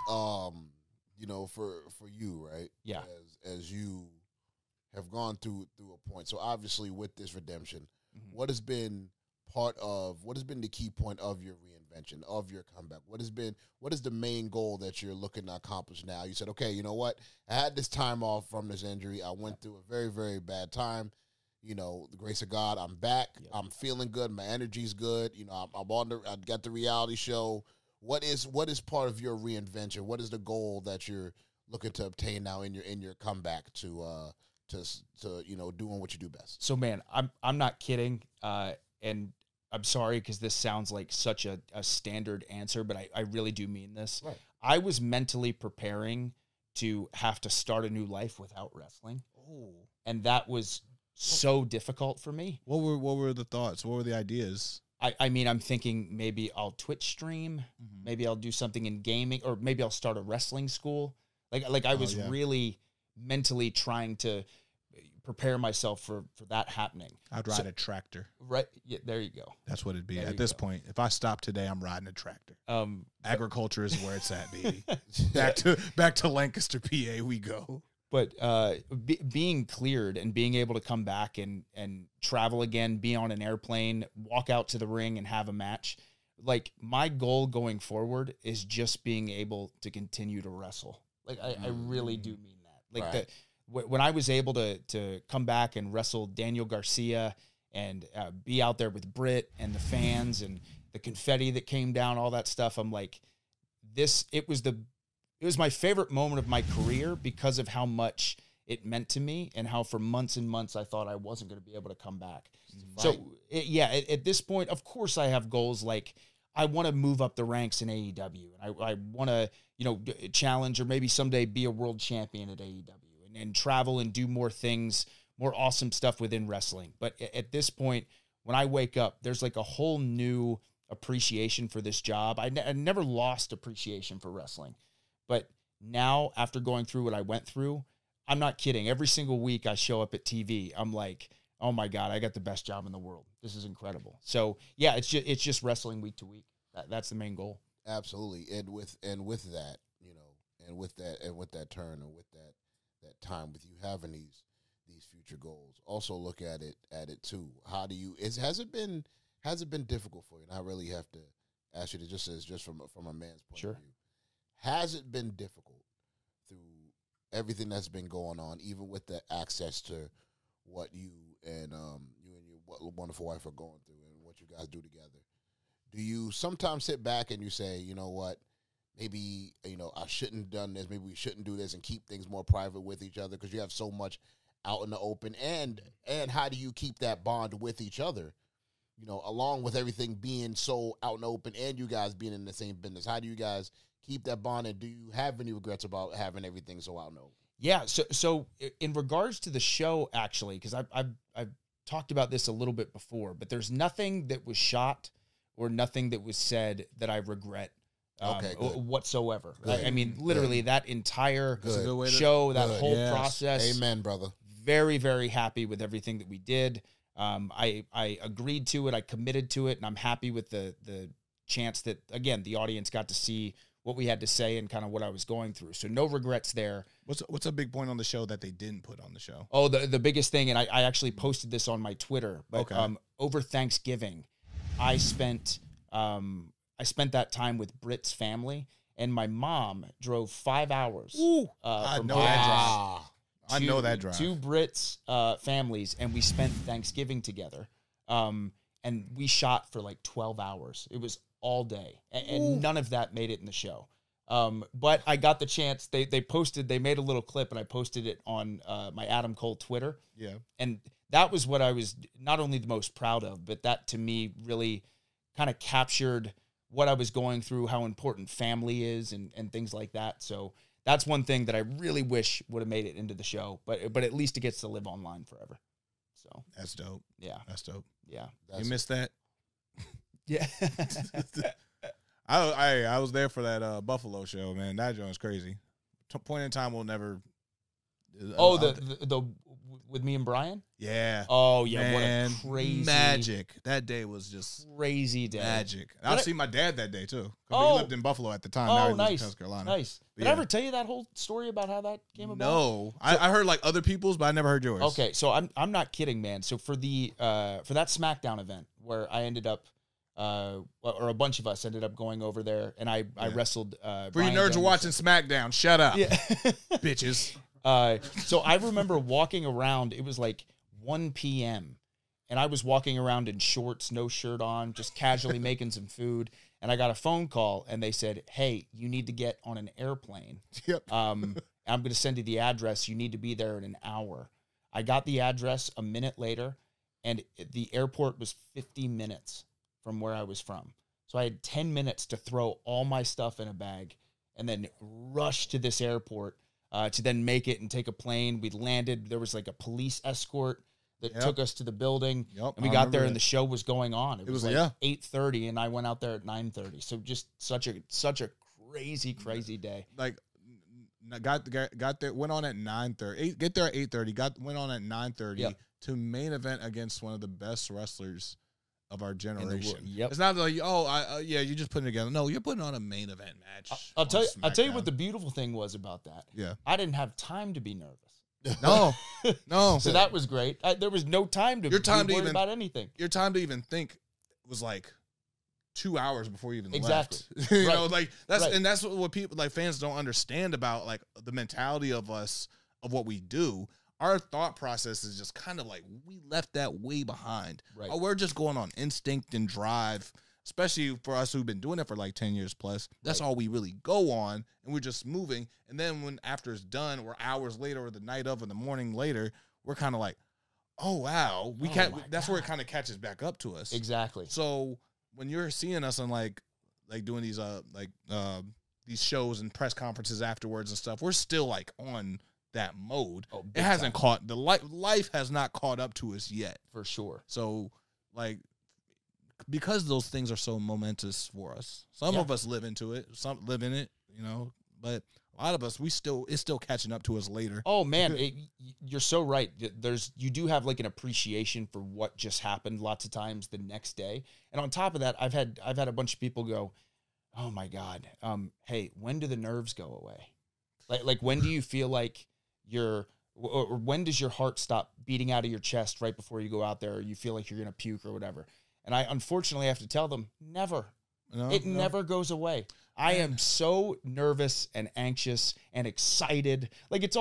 for you, right? Yeah. As you have gone through a point. So obviously with this redemption, Mm-hmm. what has been the key point of your reinvention, of your comeback? What is the main goal that you're looking to accomplish now? You said, okay, you know what? I had this time off from this injury. I went through a very, very bad time. You know, the grace of God, I'm back. Yep. I'm feeling good. My energy's good. You know, I got the reality show. What is part of your reinvention? What is the goal that you're looking to obtain now in your comeback to doing what you do best? So man, I'm not kidding. And I'm sorry because this sounds like such a standard answer, but I really do mean this. Right. I was mentally preparing to have to start a new life without wrestling. Oh. And that was so difficult for me. What were the thoughts? What were the ideas? I mean, I'm thinking maybe I'll Twitch stream, maybe I'll do something in gaming, or maybe I'll start a wrestling school. Like I was really mentally trying to prepare myself for that happening. I'd ride a tractor. Right. Yeah, there you go. That's what it'd be. There At you this go. point, if I stop today, I'm riding a tractor. Agriculture is where it's at, baby. back to Lancaster, PA we go. But being cleared and being able to come back and travel again, be on an airplane, walk out to the ring and have a match, like my goal going forward is just being able to continue to wrestle. Like I really do mean that. Like Right. when I was able to come back and wrestle Daniel Garcia and be out there with Britt and the fans and the confetti that came down, all that stuff, I'm like, it was my favorite moment of my career because of how much it meant to me and how for months and months I thought I wasn't going to be able to come back. So, at this point, of course, I have goals like I want to move up the ranks in AEW, and I want to, challenge or maybe someday be a world champion at AEW and travel and do more things, more awesome stuff within wrestling. But at this point, when I wake up, there's like a whole new appreciation for this job. I never lost appreciation for wrestling, but now after going through what I went through, I'm not kidding. Every single week I show up at TV, I'm like, oh my God, I got the best job in the world. This is incredible. So yeah, it's just wrestling week to week. That's the main goal. Absolutely. And with that, and with that turn and with that time with you having these future goals, also look at it too. How do you, has it been difficult for you? And I really have to ask you to just from a man's point of view. Has it been difficult through everything that's been going on, even with the access to what you and your wonderful wife are going through and what you guys do together? Do you sometimes sit back and you say, you know what, maybe, I shouldn't have done this, maybe we shouldn't do this, and keep things more private with each other because you have so much out in the open? And how do you keep that bond with each other, along with everything being so out in the open and you guys being in the same business? How do you guys keep that bond, and do you have any regrets about having everything so out in the open? Yeah, so in regards to the show, actually, because I've talked about this a little bit before, but there's nothing that was shot or nothing that was said that I regret whatsoever. I mean, literally that entire show, that whole process. Amen, brother. Very, very happy with everything that we did. I agreed to it. I committed to it, and I'm happy with the chance that, again, the audience got to see what we had to say and kind of what I was going through. So no regrets there. What's a big point on the show that they didn't put on the show? Oh, the biggest thing, and I actually posted this on my Twitter, but over Thanksgiving, I spent that time with Britt's family, and my mom drove 5 hours. I know that drive. Two Britt's families, and we spent Thanksgiving together. And we shot for like 12 hours. It was all day, and none of that made it in the show. But I got the chance. They made a little clip, and I posted it on my Adam Cole Twitter. Yeah. And that was what I was not only the most proud of, but that to me really kind of captured what I was going through, how important family is, and things like that. So that's one thing that I really wish would have made it into the show, but at least it gets to live online forever. So that's dope. Yeah. That's dope. Yeah. You missed that? Yeah. I was there for that Buffalo show, man. That joint's crazy. Point in time we'll never. The with me and Brian? Yeah. Oh yeah, man, what a crazy magic. That day was just crazy day. Magic. I'll see my dad that day too. He lived in Buffalo at the time. Oh, now he lives nice. in South Carolina. Nice. Did I ever tell you that whole story about how that came about? No. I heard like other people's, but I never heard yours. Okay, so I'm not kidding, man. So for that SmackDown event where I ended up or a bunch of us ended up going over there, and I wrestled for you nerds who are watching SmackDown, shut up. Yeah. Bitches. So I remember walking around, it was like 1 p.m. and I was walking around in shorts, no shirt on, just casually making some food. And I got a phone call and they said, "Hey, you need to get on an airplane. Yep. I'm going to send you the address. You need to be there in an hour." I got the address a minute later, and the airport was 50 minutes from where I was from. So I had 10 minutes to throw all my stuff in a bag and then rush to this airport to then make it and take a plane. We landed. There was like a police escort that took us to the building. Yep, and we got there and the show was going on. It was like 8:30 and I went out there at 9:30. So just such a crazy day. Like got there, went on at 9:30. Get there at 8:30. Went on at 9:30 to main event against one of the best wrestlers of our generation. It's not like, you just putting it together. No, you're putting on a main event match. I'll tell you what the beautiful thing was about that. Yeah. I didn't have time to be nervous. No. So that was great. There was no time to be worried about anything. Your time to even think was like 2 hours before you even exactly. left. You know, like that's what people like fans don't understand about like the mentality of us of what we do. Our thought process is just kind of like we left that way behind. Right. We're just going on instinct and drive. especially for us who've been doing it for like 10 years plus, that's all we really go on, and we're just moving. And then when after it's done, or hours later, or the night of, or the morning later, we're kind of like, oh wow, we can't. That's where it kind of catches back up to us. Exactly. So when you're seeing us on like doing these these shows and press conferences afterwards and stuff, we're still like on that mode. It hasn't caught the life has not caught up to us yet, for sure. So like, because those things are so momentous for us, some of us live into it, some live in it, you know, but a lot of us, it's still catching up to us later. Oh man, you're so right. You do have like an appreciation for what just happened lots of times the next day. And on top of that, I've had a bunch of people go, oh my God, hey, when do the nerves go away? Like when do you feel like or when does your heart stop beating out of your chest right before you go out there, or you feel like you're going to puke or whatever? And I unfortunately have to tell them, never. It never goes away. I am so nervous and anxious and excited. Like it's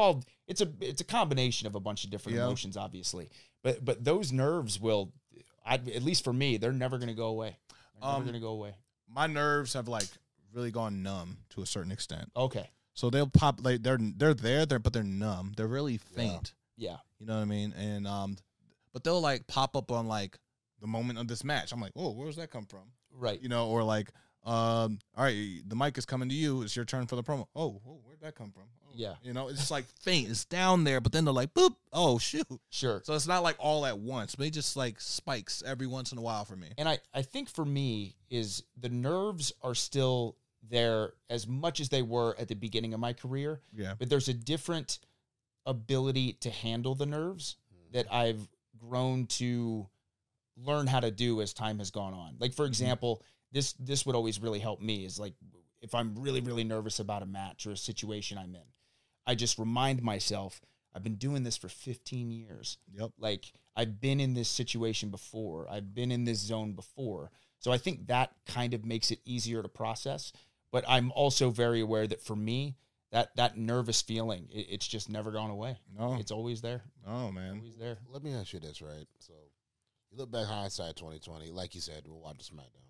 a combination of a bunch of different emotions, obviously. But those nerves will, at least for me, they're never going to go away. They're never going to go away. My nerves have like really gone numb to a certain extent. Okay. So they'll pop, like they're there, but they're numb. They're really faint. Yeah. You know what I mean? And but they'll like pop up on like the moment of this match. I'm like, oh, where does that come from? Right. You know, or like, all right, the mic is coming to you. It's your turn for the promo. Oh, where'd that come from? Oh, yeah. You know, it's just like faint. It's down there, but then they're like, boop. Oh, shoot. Sure. So it's not like all at once, but it just like spikes every once in a while for me. And I think for me is the nerves are still there as much as they were at the beginning of my career. Yeah. But there's a different ability to handle the nerves that I've grown to learn how to do as time has gone on. Like, for example, this would always really help me is like, if I'm really, really nervous about a match or a situation I'm in, I just remind myself, I've been doing this for 15 years. Yep. Like, I've been in this situation before. I've been in this zone before. So I think that kind of makes it easier to process. But I'm also very aware that for me, that nervous feeling, it's just never gone away. No. It's always there. Oh, man. Always there. Let me ask you this, right? So you look back hindsight 2020, like you said, we'll watch the SmackDown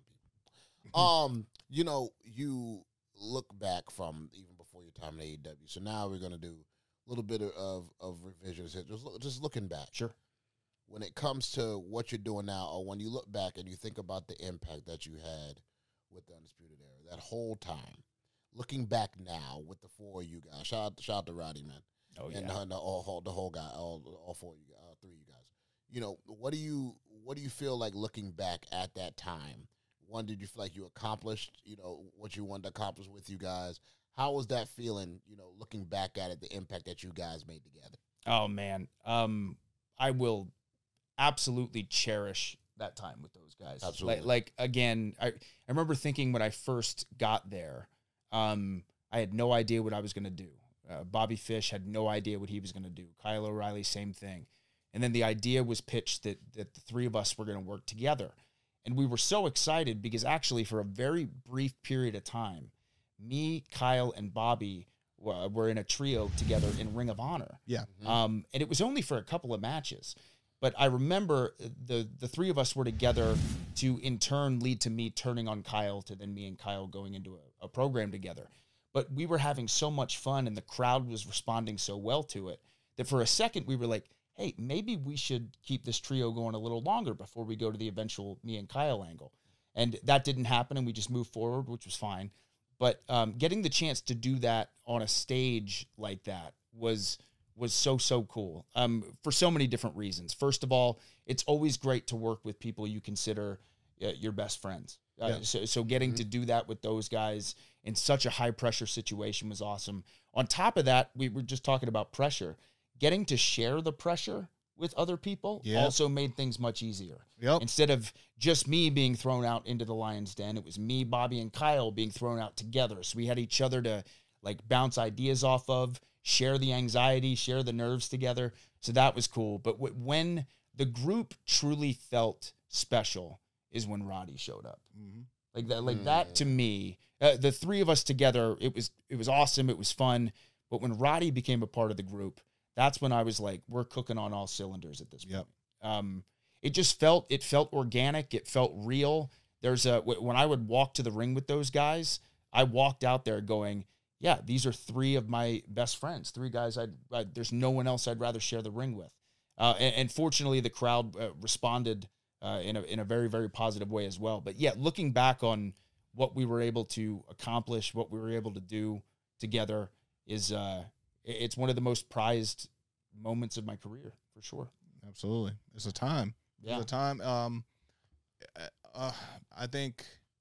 people. You know, you look back from even before your time in AEW. So now we're gonna do a little bit of revisions here. Just looking back. Sure. When it comes to what you're doing now, or when you look back and you think about the impact that you had with the Undisputed Era, that whole time, looking back now with the four of you guys, shout out to Roddy, man. Oh yeah. And the whole guy, all four of you, three of you guys. You know, what do you feel like looking back at that time? One, did you feel like you accomplished, you know, what you wanted to accomplish with you guys? How was that feeling, you know, looking back at it, the impact that you guys made together? Oh man. I will absolutely cherish that time with those guys. Absolutely. Like again, I remember thinking when I first got there, I had no idea what I was going to do. Bobby Fish had no idea what he was going to do. Kyle O'Reilly, same thing. And then the idea was pitched that the three of us were going to work together. And we were so excited because actually for a very brief period of time, me, Kyle, and Bobby were in a trio together in Ring of Honor. Yeah. And it was only for a couple of matches. But I remember the three of us were together to in turn lead to me turning on Kyle, to then me and Kyle going into a program together. But we were having so much fun and the crowd was responding so well to it that for a second we were like, hey, maybe we should keep this trio going a little longer before we go to the eventual me and Kyle angle. And that didn't happen and we just moved forward, which was fine. But getting the chance to do that on a stage like that was so cool for so many different reasons. First of all, it's always great to work with people you consider your best friends. So getting to do that with those guys in such a high pressure situation was awesome. On top of that, we were just talking about pressure. Getting to share the pressure with other people also made things much easier. Yep. Instead of just me being thrown out into the lion's den, it was me, Bobby, and Kyle being thrown out together. So we had each other to like bounce ideas off of, share the anxiety, share the nerves together. So that was cool. But when the group truly felt special is when Roddy showed up. Like that to me, the three of us together, it was awesome. It was fun. But when Roddy became a part of the group, that's when I was like, we're cooking on all cylinders at this point. It felt organic. It felt real. when I would walk to the ring with those guys, I walked out there going, yeah, these are 3 of my best friends, 3 guys there's no one else I'd rather share the ring with. And fortunately, the crowd responded in a very, very positive way as well. But yeah, looking back on what we were able to accomplish, what we were able to do together is it's one of the most prized moments of my career, for sure. Absolutely. It's a time. Yeah. It's a time. I think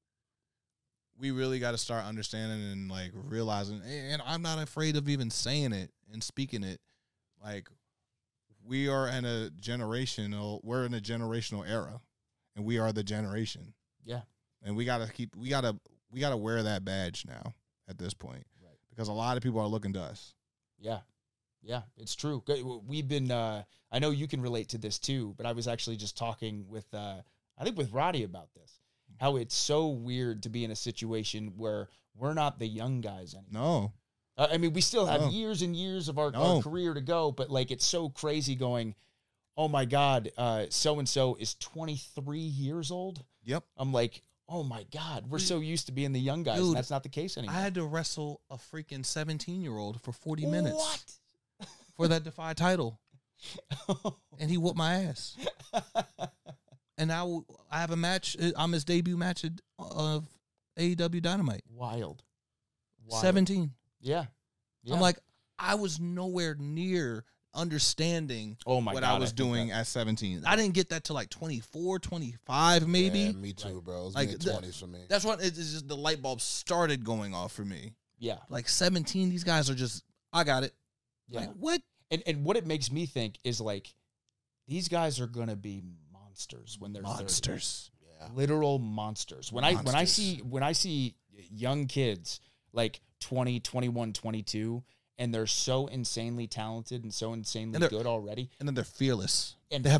we really got to start understanding and like realizing, and I'm not afraid of even saying it and speaking it. Like, we're in a generational era, and we are the generation. Yeah. And we gotta wear that badge now at this point, right? Because a lot of people are looking to us. Yeah. Yeah, it's true. We've been, I know you can relate to this too, but I was actually just talking with, I think with Roddy about this, how it's so weird to be in a situation where we're not the young guys anymore. No. I mean, we still have years and years of our career to go, but like, it's so crazy going, oh my God, so-and-so is 23 years old. Yep. I'm like, oh my God, we're so used to being the young guys, Dude, and that's not the case anymore. I had to wrestle a freaking 17-year-old for 40 minutes. What? For that Defy title. And he whooped my ass. And now I have a match. I'm his debut match of AEW Dynamite. Wild. 17. Yeah. I'm like, I was nowhere near understanding what I was doing at 17. I didn't get that till like 24, 25 maybe. Yeah, me too, bro. It was like mid-20s for me. That's what it's just the light bulb started going off for me. Yeah. Like 17, these guys are just, I got it. Yeah. Like, what? And what it makes me think is like, these guys are going to be monsters when they're 30. Yeah. Literal monsters. When I see young kids like 20, 21, 22, and they're so insanely talented and so insanely good already. And then they're fearless. And they have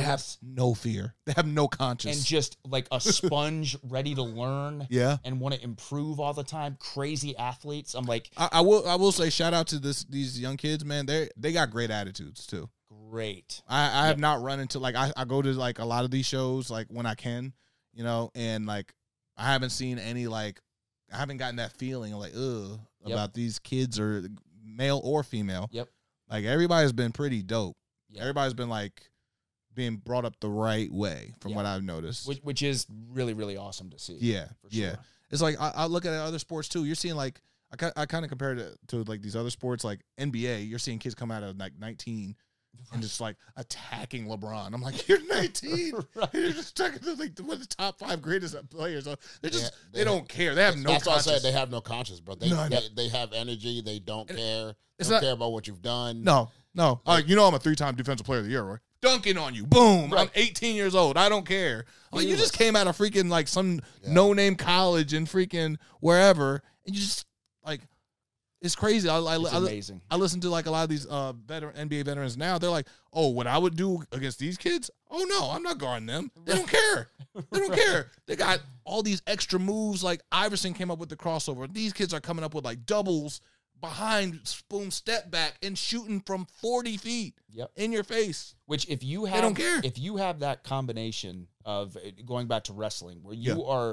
no fear. They have no conscience. And just like a sponge ready to learn. Yeah. And want to improve all the time. Crazy athletes. I'm like, I will say shout out to these young kids, man. They got great attitudes too. Great. I have not run into like I go to like a lot of these shows like when I can, you know, and like I haven't seen any like I haven't gotten that feeling of like about these kids or male or female. Yep. Like everybody's been pretty dope. Yep. Everybody's been like being brought up the right way from what I've noticed. Which is really, really awesome to see. Yeah. For sure. Yeah. It's like I look at other sports too. You're seeing like I kind of compare it to like these other sports like NBA. You're seeing kids come out of like 19 and just like attacking LeBron. I'm like, you're 19. Right. You're just talking to like one of the top 5 greatest players. They're just they don't care. They have no conscience. That's why I said they have no conscience, bro. They have energy. They don't care. They don't care about what you've done. No. You know I'm a 3-time defensive player of the year, right? Dunking on you. Boom. Right. I'm 18 years old. I don't care. Like, you just came out of freaking like some no-name college in freaking wherever, and you just like it's crazy. It's amazing. I listen to like a lot of these NBA veterans now. They're like, oh, what I would do against these kids? Oh no, I'm not guarding them. They don't care. They don't care. They got all these extra moves. Like Iverson came up with the crossover. These kids are coming up with like doubles behind, boom, step back and shooting from 40 feet in your face. Which if you have that combination of going back to wrestling where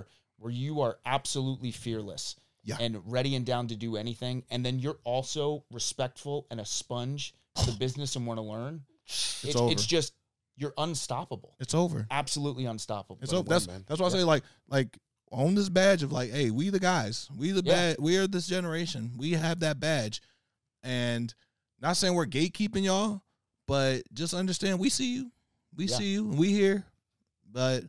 you are absolutely fearless. Yeah. And ready and down to do anything. And then you're also respectful and a sponge to the business and want to learn. It's over. It's just, you're unstoppable. It's over. Absolutely unstoppable. It's over. That's why I say like own this badge of like, hey, we the guys. We are this generation. We have that badge. And not saying we're gatekeeping y'all, but just understand we see you. We see you. We here. But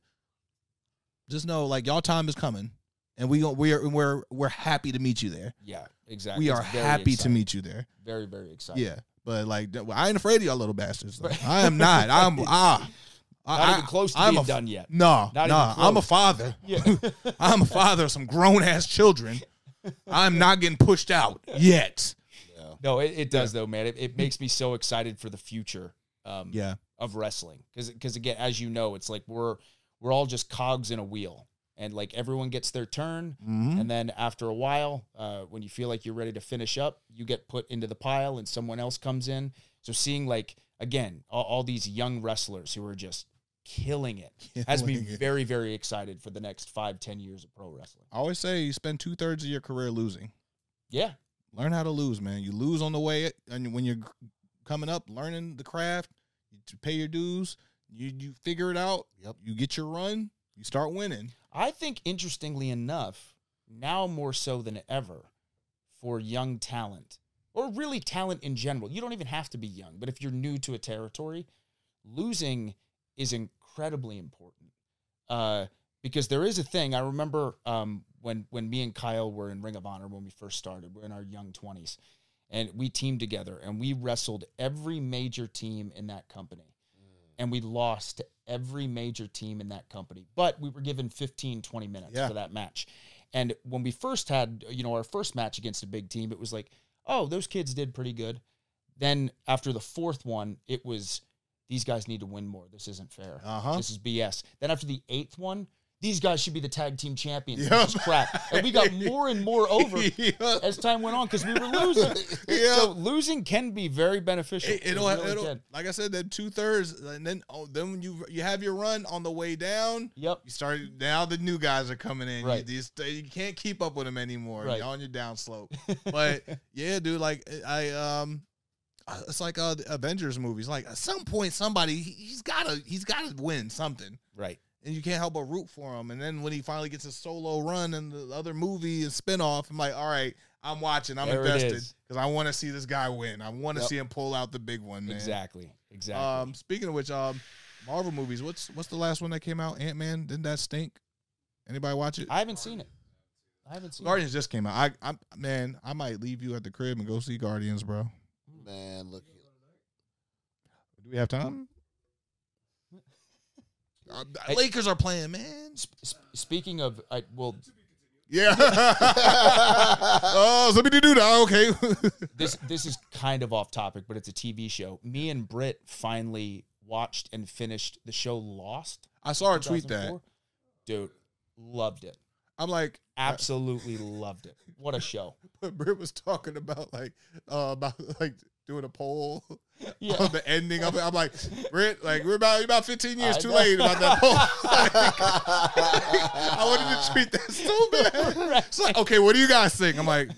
just know like y'all time is coming. And we're happy to meet you there. Yeah, exactly. We are happy to meet you there. Very, very excited. Yeah, but like I ain't afraid of y'all little bastards. I am not. I'm not even close to being done yet. No. I'm a father. Yeah. I'm a father of some grown ass children. I'm not getting pushed out yet. Yeah. No, it does though, man. It makes me so excited for the future. Of wrestling because again, as you know, it's like we're all just cogs in a wheel. And like everyone gets their turn, and then after a while, when you feel like you're ready to finish up, you get put into the pile, and someone else comes in. So seeing like again all these young wrestlers who are just killing it. Has me very, very excited for the next 5-10 years of pro wrestling. I always say you spend 2/3 of your career losing. Yeah. Learn how to lose, man. You lose on the way, and when you're coming up, learning the craft, you pay your dues, you figure it out. Yep. You get your run, you start winning. I think, interestingly enough, now more so than ever, for young talent, or really talent in general, you don't even have to be young, but if you're new to a territory, losing is incredibly important. Because there is a thing, I remember when me and Kyle were in Ring of Honor when we first started, we're in our young 20s, and we teamed together, and we wrestled every major team in that company. And we lost to every major team in that company. But we were given 15, 20 minutes for that match. And when we first had, our first match against a big team, it was like, oh, those kids did pretty good. Then after the fourth one, it was, these guys need to win more. This isn't fair. This is BS. Then after the eighth one, these guys should be the tag team champions. This is crap. And we got more and more over as time went on because we were losing. So losing can be very beneficial. It'll like I said, that 2/3, and then when you have your run on the way down. Yep. You start now. The new guys are coming in. Right. You can't keep up with them anymore. Right. You're on your down slope. But yeah, dude. Like it's like the Avengers movies. Like at some point, somebody he's gotta win something. Right. And you can't help but root for him. And then when he finally gets a solo run in the other movie and spinoff, I'm like, all right, I'm watching. I'm invested because I want to see this guy win. I want to see him pull out the big one, man. Exactly. Speaking of which, Marvel movies. What's the last one that came out? Ant-Man. Didn't that stink? Anybody watch it? I haven't seen it. Guardians just came out. I might leave you at the crib and go see Guardians, bro. Man, look. Do we have time? Lakers are playing, man. Speaking of, yeah. Oh, somebody do that. Okay. This is kind of off topic, but it's a TV show. Me and Britt finally watched and finished the show Lost. I saw her tweet that. Dude, loved it. I'm like, absolutely loved it. What a show. But Britt was talking about doing a poll on the ending of it. I'm like, Britt, you're about 15 years too late about that poll. I wanted to tweet that so bad. It's like, okay, what do you guys think? I'm like,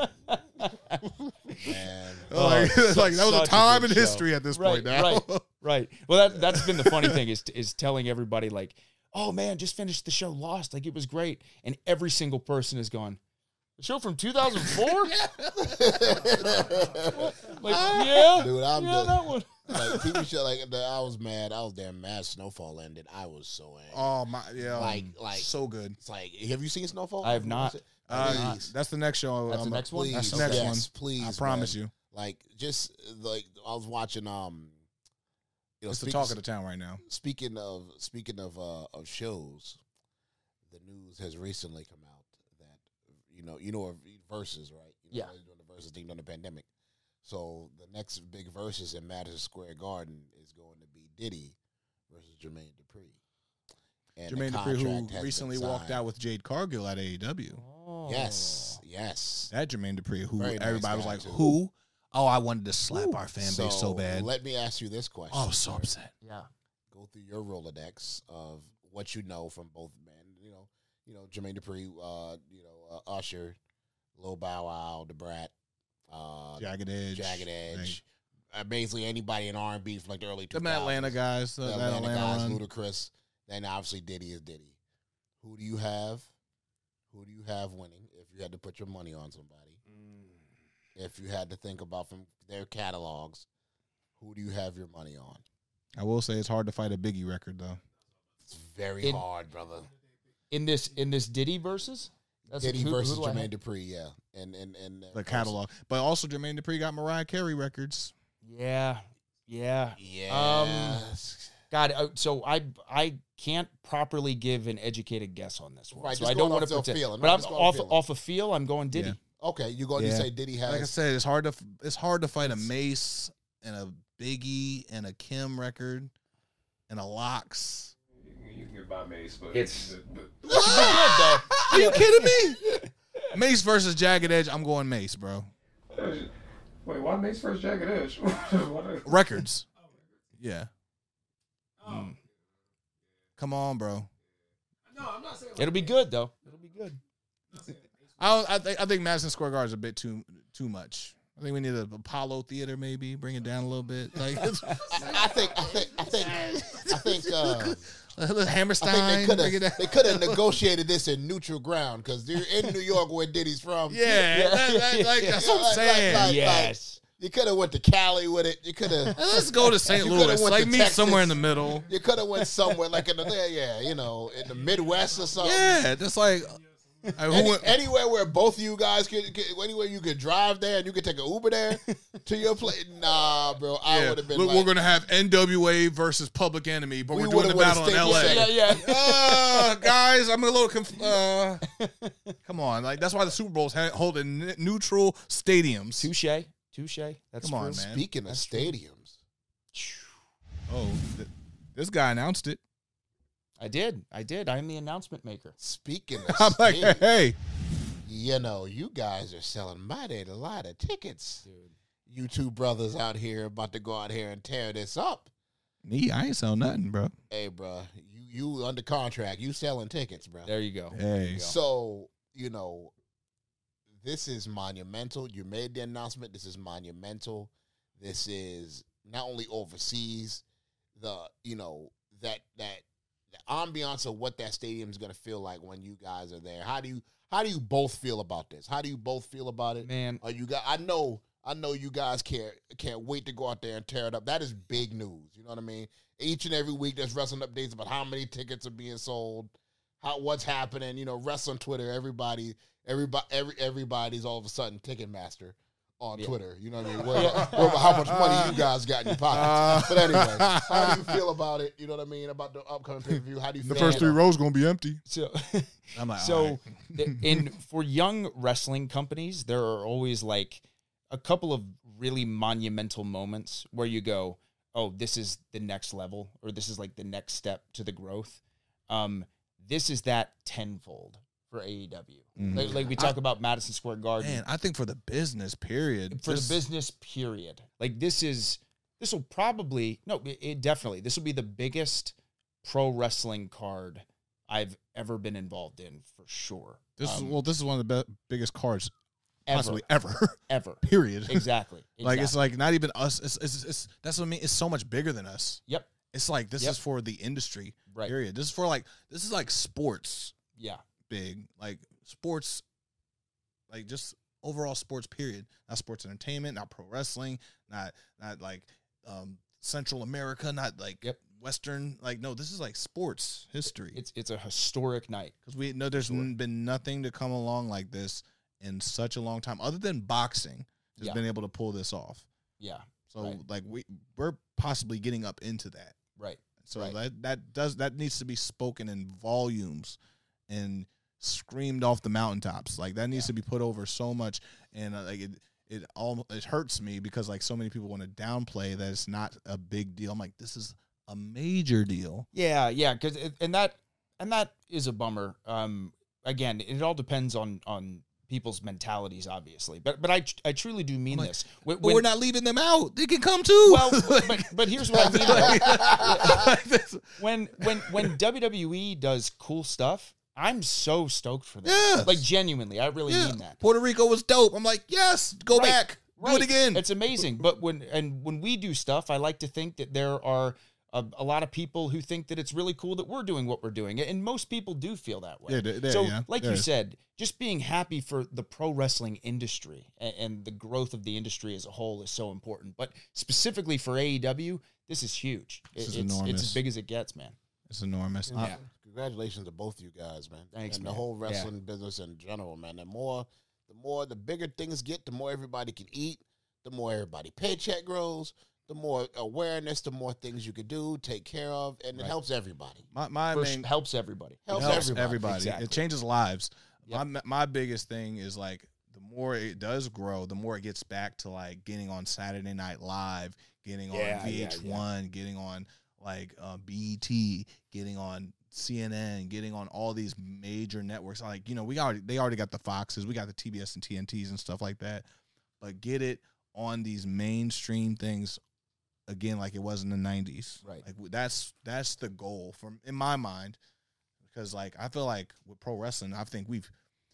man. That was a time in history at this point now. Right. Well, that's been the funny thing is telling everybody like, oh man, just finished the show Lost. Like it was great. And every single person is gone. The show from 2004? Dude, that one. Like TV show, I was mad. I was damn mad. Snowfall ended. I was so angry. Oh my, yeah, like so good. It's like, have you seen Snowfall? I have not. That's the next show. That's the next one. That's the next one. Please, I promise you. I was watching. It's the talk of the town right now. Speaking of shows, the news has recently come out that you know Versus, right? Yeah, doing the Versus thing during the pandemic. So the next big Versus in Madison Square Garden is going to be Diddy versus Jermaine Dupri. And Jermaine Dupri, who recently walked out with Jade Cargill at AEW. Oh. Yes. That Jermaine Dupri, who Very everybody nice was like, too. who? Oh, I wanted to slap our fan base so bad. Let me ask you this question. Oh, so upset. Yeah. Go through your Rolodex of what you know from both men. Jermaine Dupri, Usher, Lil Bow Wow, Da Brat, Jagged Edge. Basically anybody in R&B from the early 2000s. The Atlanta guys. The Atlanta guys, Ludacris. Then obviously Diddy is Diddy. Who do you have? Who do you have winning if you had to put your money on somebody? If you had to think about from their catalogs, who do you have your money on? I will say it's hard to fight a Biggie record, though. It's very hard, brother. In this Diddy versus? Diddy versus Jermaine Dupri, yeah. And the catalog. But also Jermaine Dupri got Mariah Carey records. Yeah. God, so I can't properly give an educated guess on this one. Right, so I don't want to pretend. But off a feel, I'm going Diddy. Yeah. Okay, you say Diddy has. Like I said, it's hard to fight a Mace and a Biggie and a Kim record and a Locks. You can get by Mace, but it's good though. Are you kidding me? Mace versus Jagged Edge. I'm going Mace, bro. Wait, why Mace versus Jagged Edge? Records. Yeah. Come on, bro. No, I'm not saying. It'll be good though. It'll be good. I think Madison Square Garden is a bit too much. I think we need an Apollo Theater, maybe bring it down a little bit. Like I think Hammerstein. they could have negotiated this in neutral ground because they're in New York where Diddy's from. Yeah, that's what I'm saying. Yes. You could have went to Cali with it. You could have. Let's go to St. You coulda Louis. went Like to meet Texas. somewhere in the middle. You could have went somewhere like in the in the Midwest or something. Yeah, just like Anywhere where both of you guys anywhere you could drive there and you could take an Uber there to your place. Nah, bro, I would have been. Look, like, we're gonna have NWA versus Public Enemy, but We we're doing the would've battle in stayed LA. the Yeah. Guys, I'm a little come on, like that's why the Super Bowl's hold in neutral stadiums. Touche. That's Come on, true. man. Speaking of stadiums, Oh, this guy announced it. I did. I'm the announcement maker. speaking of I'm like, stadiums, hey, you guys are selling mighty a lot of tickets. Dude. You two brothers out here about to go out here and tear this up. me, I ain't selling nothing, bro. Hey, bro, you under contract. You selling tickets, bro. There you go. Hey, So, this is monumental. You made the announcement. This is monumental. This is not only overseas, the ambiance of what that stadium is going to feel like when you guys are there. How do you both feel about this? How do you both feel about it? Man. Are you guys, I know you guys can't wait to go out there and tear it up. That is big news. You know what I mean? Each and every week there's wrestling updates about how many tickets are being sold, what's happening. Wrestling Twitter, everybody's all of a sudden Ticketmaster on Twitter. You know what I mean? Where how much money you guys got in your pockets. But anyway, how do you feel about it? You know what I mean? About the upcoming pay-per-view? How do you feel? the first 3 rows gonna be empty. So, I'm like, so for young wrestling companies, there are always like a couple of really monumental moments where you go, oh, this is the next level, or this is like the next step to the growth. This is that tenfold for AEW. Like we talk about Madison Square Garden. Man, I think for the business period. For the business period. Like this will probably, definitely, this will be the biggest pro wrestling card I've ever been involved in for sure. This is one of the biggest cards possibly ever. Ever. Period. Exactly. Like it's like not even us. It's that's what I mean. It's so much bigger than us. Yep. It's like this is for the industry. Right. Period. This is like sports. Yeah. Big like sports, like just overall sports. Period. Not sports entertainment. Not pro wrestling. Not like Central America. Not like Western. Like no, this is like sports history. It's a historic night because we know there's been nothing to come along like this in such a long time, other than boxing has been able to pull this off. Yeah. So like we're possibly getting up into that. Right. So that needs to be spoken in volumes and screamed off the mountaintops. Like that needs to be put over so much, and like it hurts me because like so many people want to downplay that it's not a big deal. I'm like, this is a major deal. Yeah, because and that is a bummer. Again, it all depends on people's mentalities, obviously. But I truly do mean this. But we're not leaving them out. They can come too. Well, but here's what I mean. When WWE does cool stuff, I'm so stoked for that. Yes. Like genuinely, I really mean that. Puerto Rico was dope. I'm like, yes, go back. Do it again. It's amazing. But when we do stuff, I like to think that there are a lot of people who think that it's really cool that we're doing what we're doing. And most people do feel that way. Like you said, just being happy for the pro wrestling industry and the growth of the industry as a whole is so important. But specifically for AEW, this is huge. It's enormous. It's as big as it gets, man. It's enormous. Yeah. Congratulations to both of you guys, man. Thanks, and man. the whole wrestling business in general, man. The bigger things get, the more everybody can eat, the more everybody paycheck grows, the more awareness, the more things you can do, take care of, and it helps everybody. Helps everybody. Helps everybody. Exactly. It changes lives. Yep. My biggest thing is like the more it does grow, the more it gets back to like getting on Saturday Night Live, getting on VH1, getting on like BET, getting on CNN, getting on all these major networks. Like, they already got the Foxes, we got the TBS and TNTs and stuff like that. But get it on these mainstream things again like it was in the 90s. Right. Like that's the goal from in my mind, because like I feel like with pro wrestling, I think we've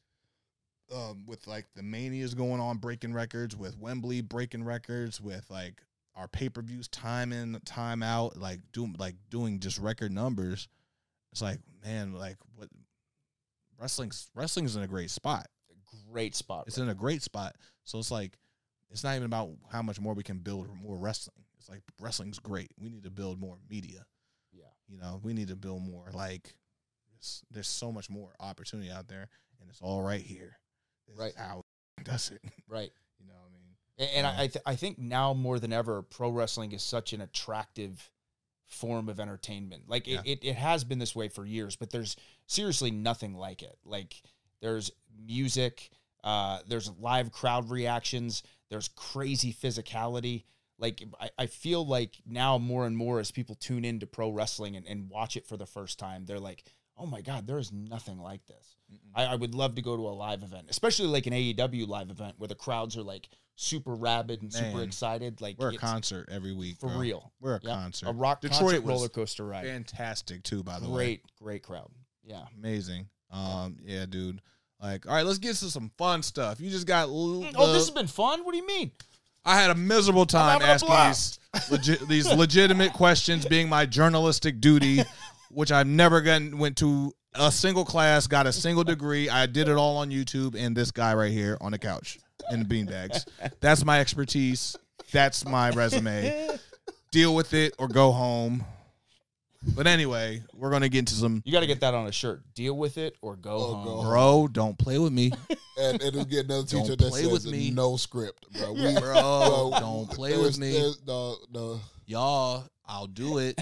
with like the Manias going on breaking records, with Wembley breaking records, with like our pay-per-views time in, time out, like doing just record numbers. It's like, man, like what wrestling's in a great spot. Great spot. It's in a great spot. So it's like, it's not even about how much more we can build more wrestling. It's like wrestling's great. We need to build more media. Yeah. You know, we need to build more. Like, there's so much more opportunity out there, and it's all right here. This Right. is how it does it. Right. You know what I mean? And I think now more than ever, pro wrestling is such an attractive form of entertainment. Like it has been this way for years, but there's seriously nothing like it. Like there's music, there's live crowd reactions, there's crazy physicality. Like I feel like now more and more as people tune into pro wrestling and watch it for the first time, they're like, oh my God, there is nothing like this. I would love to go to a live event, especially like an AEW live event where the crowds are like super rabid and super excited. Like we're a concert every week. For bro. real. We're a concert. A rock Detroit concert was roller coaster ride. fantastic too, by the way. Great crowd. Yeah. Amazing. Yeah, dude. Like, all right, let's get to some fun stuff. You just got Oh, this has been fun? What do you mean? I had a miserable time having a asking these legitimate questions, being my journalistic duty, which I've never went to a single class, got a single degree. I did it all on YouTube, and this guy right here on the couch in the beanbags. That's my expertise. That's my resume. Deal with it or go home. But anyway, we're going to get into some... You got to get that on a shirt. Deal with it or go home. Bro, don't play with me. And it'll get another teacher Don't that play says with me. no script, bro. Bro, don't play with me. No. Y'all, I'll do it.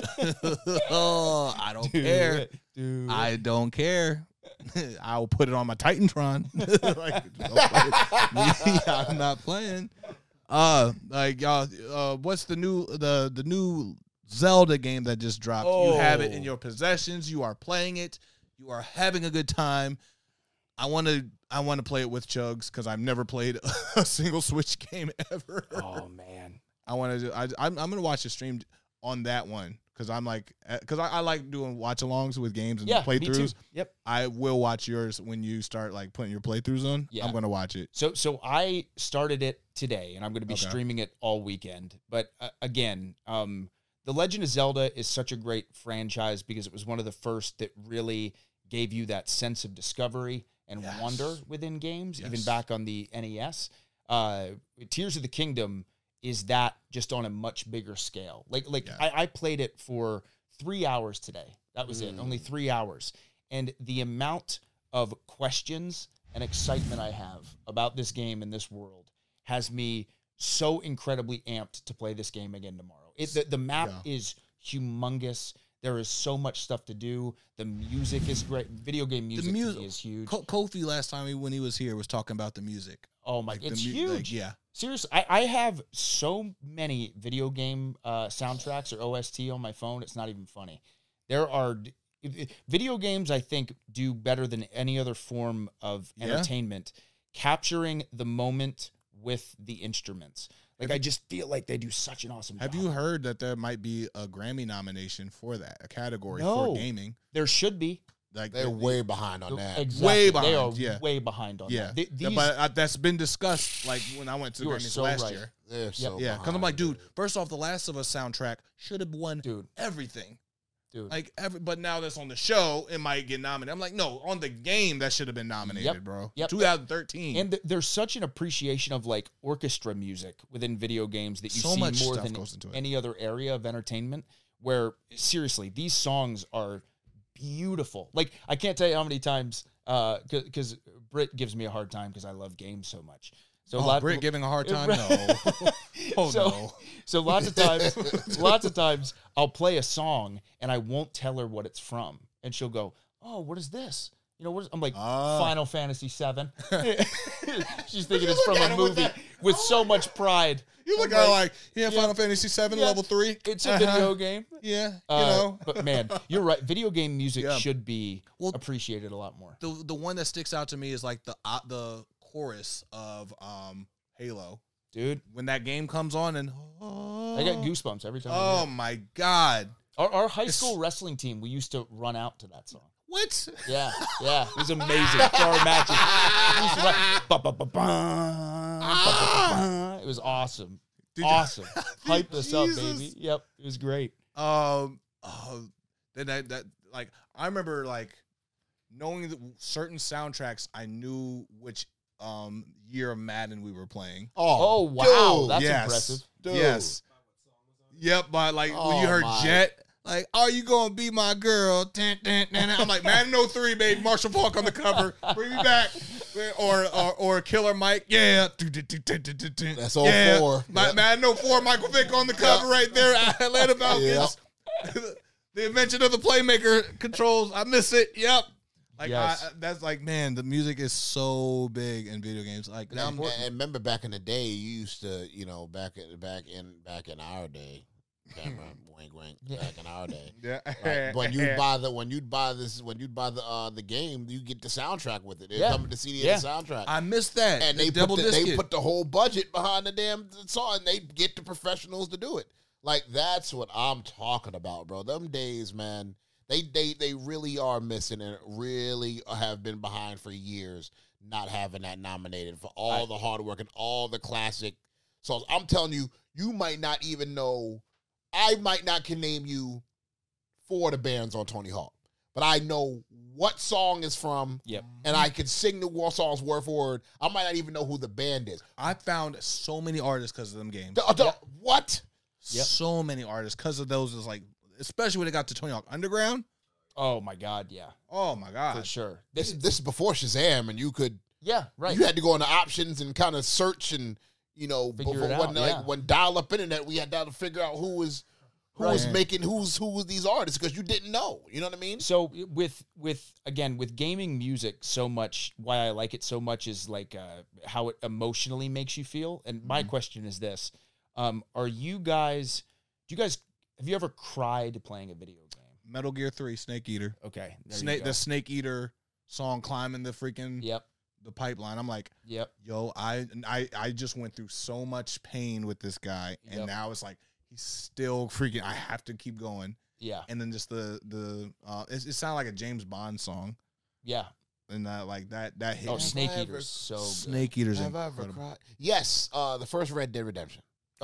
I don't care. I don't care. I'll put it on my Titantron. Like, don't play with me. I'm not playing. Like y'all, what's the new Zelda game that just dropped? You have it in your possessions. You are playing it. You are having a good time. I want to play it with Chugs because I've never played a single Switch game ever. Oh man, I'm gonna watch the stream on that one because I like doing watch-alongs with games and playthroughs. Me too. Yep. I will watch yours when you start like putting your playthroughs on. Yeah. I'm gonna watch it. So I started it today, and I'm going to be Okay. streaming it all weekend. But again, The Legend of Zelda is such a great franchise because it was one of the first that really gave you that sense of discovery and wonder within games, even back on the NES. Tears of the Kingdom is that just on a much bigger scale. I played it for 3 hours today. That was it, only 3 hours. And the amount of questions and excitement I have about this game and this world has me so incredibly amped to play this game again tomorrow. The map is humongous. There is so much stuff to do. The music is great. Video game music to me is huge. Kofi last time when he was here was talking about the music. Oh my, it's huge. Yeah. Seriously, I have so many video game soundtracks or OST on my phone. It's not even funny. There are video games I think do better than any other form of entertainment, capturing the moment with the instruments. Like, I just feel like they do such an awesome job. Have you heard that there might be a Grammy nomination for that, a category for gaming? There should be. Like They're way behind on that. Exactly. Way behind, They are way behind on that. But that's been discussed. Like when I went to the Grammys last year. They're so Yeah, because I'm like, dude. First off, the Last of Us soundtrack should have won, everything. Dude, like but now that's on the show, it might get nominated. I'm like, no, on the game that should have been nominated, bro. 2013. And there's such an appreciation of like orchestra music within video games that you So see much more stuff than goes into it. any other area of entertainment. Where seriously, these songs are beautiful. Like, I can't tell you how many times because Britt gives me a hard time because I love games so much. So Britt giving a hard time? No. No. So lots of times I'll play a song and I won't tell her what it's from, and she'll go, "Oh, what is this?" You know, I'm like, Final Fantasy VII. She's thinking it's from a movie with so much pride. You look at like, Final Fantasy VII, level 3. It's a video game. Yeah, you know. But man, you're right. Video game music should be appreciated a lot more. The one that sticks out to me is like the chorus of Halo. Dude, when that game comes on and I get goosebumps every time. I Oh hear it. my God. Our high school wrestling team, we used to run out to that song. What? Yeah, it was amazing for our matches. We used to run, ba-ba-ba-ba, it was awesome. Awesome. Hype this up, baby. Yep, it was great. That like I remember like knowing that certain soundtracks. I knew which year of Madden we were playing. Oh wow, dude. that's Yes. impressive. Dude. Yes. Yep, but like when you Oh, heard my. Jet, like, are you gonna be my girl? Dun, dun, dun, dun. I'm like, Madden 03, baby, Marshall Falk on the cover. Bring me back. Or Killer Mike. Yeah. That's yeah. 04. Yep. Madden 04, Michael Vick on the cover right there. Atlanta Falcons. The invention of the playmaker controls. I miss it. Yep. Like Yes. that's like, man, the music is so big in video games. Like now, And remember back in the day, you used to, back in our day, camera, wink, wink, back in our day. yeah. Like, when you'd buy the game, you get the soundtrack with it. They come with the CD and the soundtrack. I missed that. And The they double disc. put the whole budget behind the damn song, and they get the professionals to do it. Like, that's what I'm talking about, bro. Them days, man, they really are missing and really have been behind for years, not having that nominated for all the hard work and all the classic songs. I'm telling you, you might not even know. I might not can name you 4 of the bands on Tony Hawk, but I know what song is from. Yep. And I can sing the war songs word for word. I might not even know who the band is. I found so many artists because of them games. What? Yep. So many artists because of those. Is like, especially when it got to Tony Hawk Underground. Oh my God, yeah, Oh my God. for sure. This is before Shazam, and you could Right. you had to go into options and kind of search and Figure before it out, when dial up internet, we had to figure out who was making who was these artists because you didn't know. You know what I mean? So with gaming music, so much why I like it so much is like how it emotionally makes you feel. And my question is this: have you ever cried playing a video game? Metal Gear 3, Snake Eater. Okay, there you go. The Snake Eater song climbing the freaking the pipeline. I'm like, yo, I just went through so much pain with this guy, and now it's like he's still freaking. I have to keep going. Yeah, and then just it sounded like a James Bond song. Yeah, and like that hit. Oh, me. Snake Eater's so good. Snake Eater's Have I ever cried? Yes, the first Red Dead Redemption.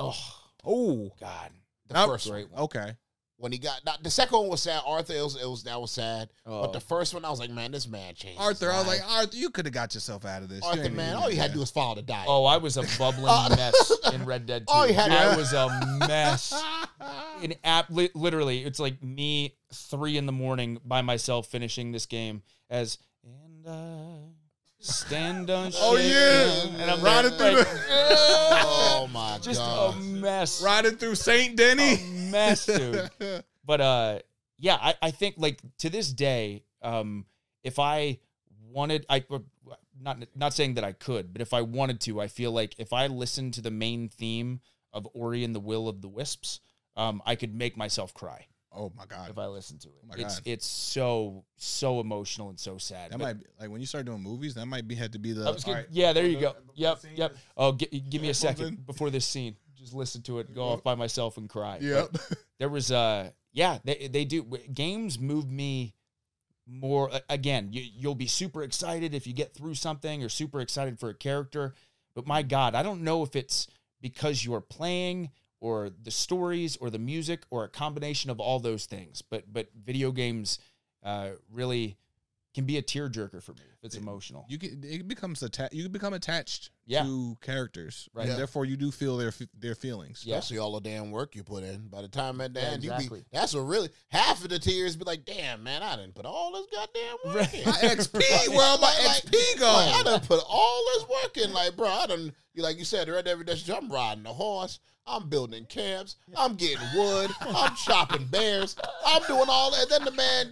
Oh God, the first great one. Okay. When he got the second one was sad. Arthur, that was sad. But the first one, I was like, man, this man changed. Arthur, I was like, Arthur, you could have got yourself out of this. Arthur, man, all you had to do was follow the diet. Oh, I was a bubbling mess in Red Dead 2. Oh, you had to- I was a mess. Literally, it's like me 3 a.m. by myself finishing this game as and I stand on shit. Oh yeah, and I'm riding through like, Oh my just god. a mess. riding through Saint Denis. A mess, dude. But yeah, I think like to this day, if I wanted, not saying that I could, but if I wanted to, I feel like if I listened to the main theme of Ori and the Will of the Wisps, I could make myself cry. Oh my God. If I listened to it, Oh my God. It's so emotional and so sad. That might be, like when you start doing movies, that might had to be the. I was all good. right. Yeah, there you go. Yep. Oh, give me a in. second before this scene. Just listen to it, go off by myself and cry. Yep. But there was they do. Games move me more. Again, you'll be super excited if you get through something or super excited for a character. But my God, I don't know if it's because you're playing or the stories or the music or a combination of all those things. But video games really can be a tearjerker for me if it's emotional. You become attached Yeah. to characters, Right. And Yeah. therefore you do feel their feelings. Yeah. Especially all the damn work you put in. By the time at the Yeah, end, exactly. that's what really half of the tears be like, damn, man, I didn't put all this goddamn work in. My XP, where all my XP going? Like, I done put all this work in. Like, bro, like you said, Red Dead Redemption, I'm riding a horse. I'm building camps. I'm getting wood. I'm chopping bears. I'm doing all that. Then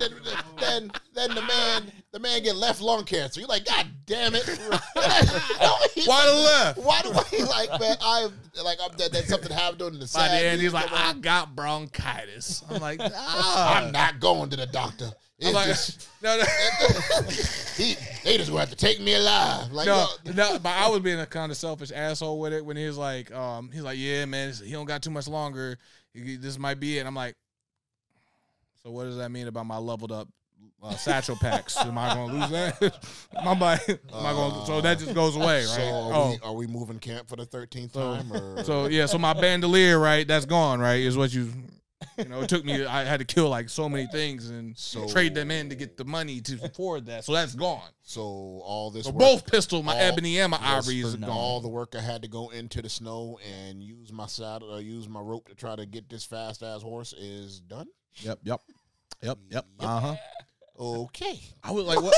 the man get left lung cancer. You're like, God damn it! Why the left? Why do I like, man? I'm dead. That something happened during the By sad. the end, he's news like, come on. I got bronchitis. I'm like, I'm not going to the doctor. It's like, just, no. they just gonna have to take me alive. Like, No, yo, no, but I was being a kind of selfish asshole with it when he was like, yeah, man, he don't got too much longer. This might be it. And I'm like, so what does that mean about my leveled up satchel packs? Am I gonna lose that? Am I gonna? So that just goes away, right? So are we moving camp for the 13th time? Or? So my bandolier, right? That's gone, right? Is what you. It took me. I had to kill like so many things and trade them in to get the money to afford that. So that's gone. So all this. So work, both pistol, my ebony and my ivory is gone. All the work I had to go into the snow and use my saddle or use my rope to try to get this fast ass horse is done. Yep. Uh-huh. Okay. I was like, what?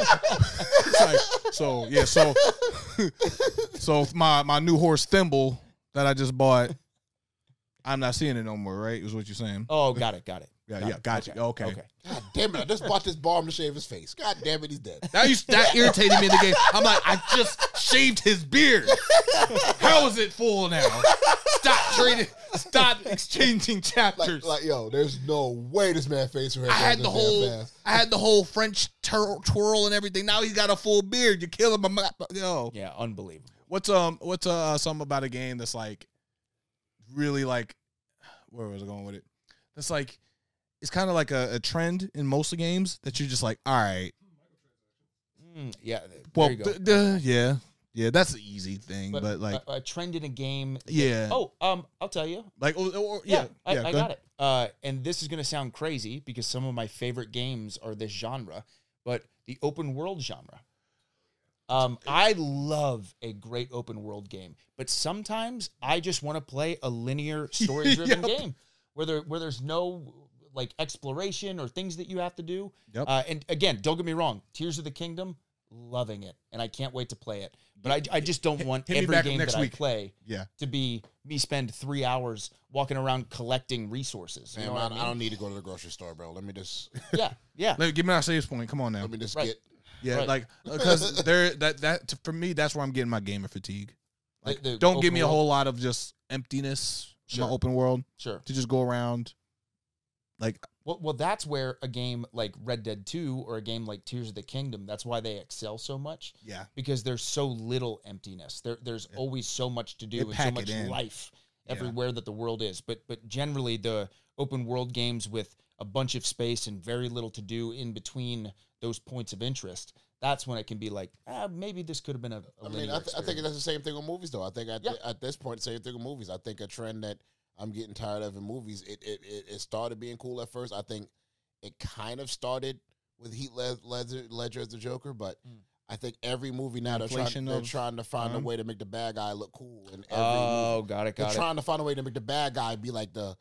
So my new horse Thimble that I just bought, I'm not seeing it no more, right? Is what you're saying? Oh, got it. Got you. Okay. God damn it! I just bought this balm to shave his face. God damn it, he's dead. That irritated me in the game. I'm like, I just shaved his beard. How is it full now? Stop exchanging chapters. Like, yo, there's no way this man face I had the whole French twirl and everything. Now he's got a full beard. You're killing my yo. Yeah, unbelievable. What's something about a game that's like really like, where was I going with it? That's like, it's kind of like a trend in most of the games that you're just like, all right. Yeah. Well, there you go. yeah, that's an easy thing, but like a trend in a game. Yeah. I'll tell you. Like, I got it. And this is going to sound crazy because some of my favorite games are this genre, but the open world genre. I love a great open world game, but sometimes I just want to play a linear story driven game where there's no like exploration or things that you have to do. Yep. And again, don't get me wrong, Tears of the Kingdom, loving it, and I can't wait to play it. But I just don't want every game that I play to be me spend 3 hours walking around collecting resources. Man, You know what I mean? I don't need to go to the grocery store, bro. Let me just Yeah. Give me our saves point. Come on now. let me just Right. get. Yeah, Right. like because that for me, that's where I'm getting my gamer fatigue. Like, The don't give open me a world? whole lot of just emptiness in Sure. my open world Sure. to just go around. Like, Well, that's where a game like Red Dead 2 or a game like Tears of the Kingdom, that's why they excel so much. yeah, Because there's so little emptiness. There's always so much to do They and so pack much it in. life everywhere that the world is. But generally the open world games with a bunch of space and very little to do in between those points of interest, that's when it can be like, maybe this could have been a I mean, linear I think experience. that's the same thing with movies, though. I think at this point, same thing with movies. I think a trend that I'm getting tired of in movies. It started being cool at first. I think it kind of started with Heath Ledger as the Joker, but I think every movie now they're trying to find a way to make the bad guy look cool. And Oh, got it. they're trying to find a way to make the bad guy be like the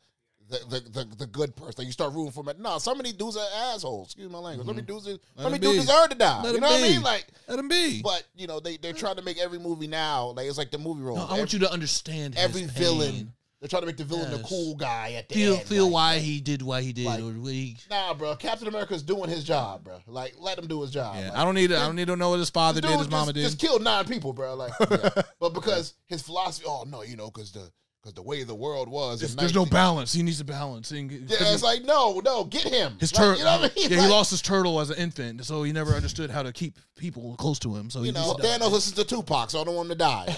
good person. Like you start rooting for him. No, some of these dudes are assholes. Excuse my language. Some of these dudes deserve to die. You know what I mean? Like, let him be. but they're trying to make every movie now like it's like the movie role. No, I want you to understand every his villain. pain. They're trying to make the villain the Yes. cool guy at the Feel end. feel like, why he did what he did. like, or what he, Nah, bro. Captain America's doing his job, bro. Like, let him do his job. yeah, Like, I don't need to know what his father dude did, his mama did. just killed 9 people, bro. Like, but because his philosophy, because the way the world was. There's no balance. He needs to balance. Yeah, it's like no, get him. His Like, turtle. you know what I mean? Yeah, he Like, lost his turtle as an infant, so he never understood how to keep people close to him. So he just died. Thanos listens to Tupac, so I don't want him to die.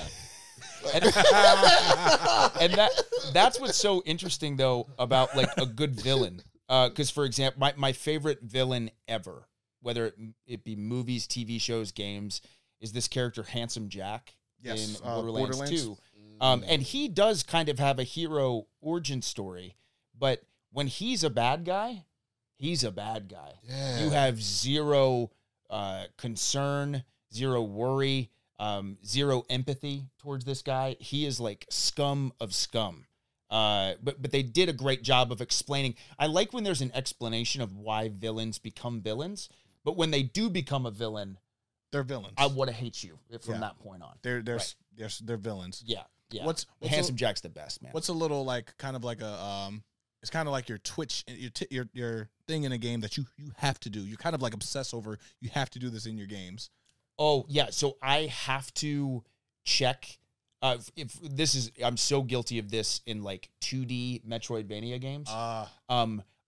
And that's what's so interesting though about like a good villain. Because for example, my favorite villain ever, whether it be movies, TV shows, games, is this character Handsome Jack in Borderlands 2. And he does kind of have a hero origin story, but when he's a bad guy, he's a bad guy. Yeah. You have zero concern, zero worry, zero empathy towards this guy. He is like scum of scum. But they did a great job of explaining. I like when there's an explanation of why villains become villains, but when they do become a villain, They're villains. I want to hate you from that point on. They're villains. Yeah. What's Handsome Jack's the best, man. What's a little like kind of like a it's kind of like your Twitch your thing in a game that you have to do. You're kind of like obsessed over. You have to do this in your games. Oh yeah, so I have to check. If this is, I'm so guilty of this in like 2D Metroidvania games.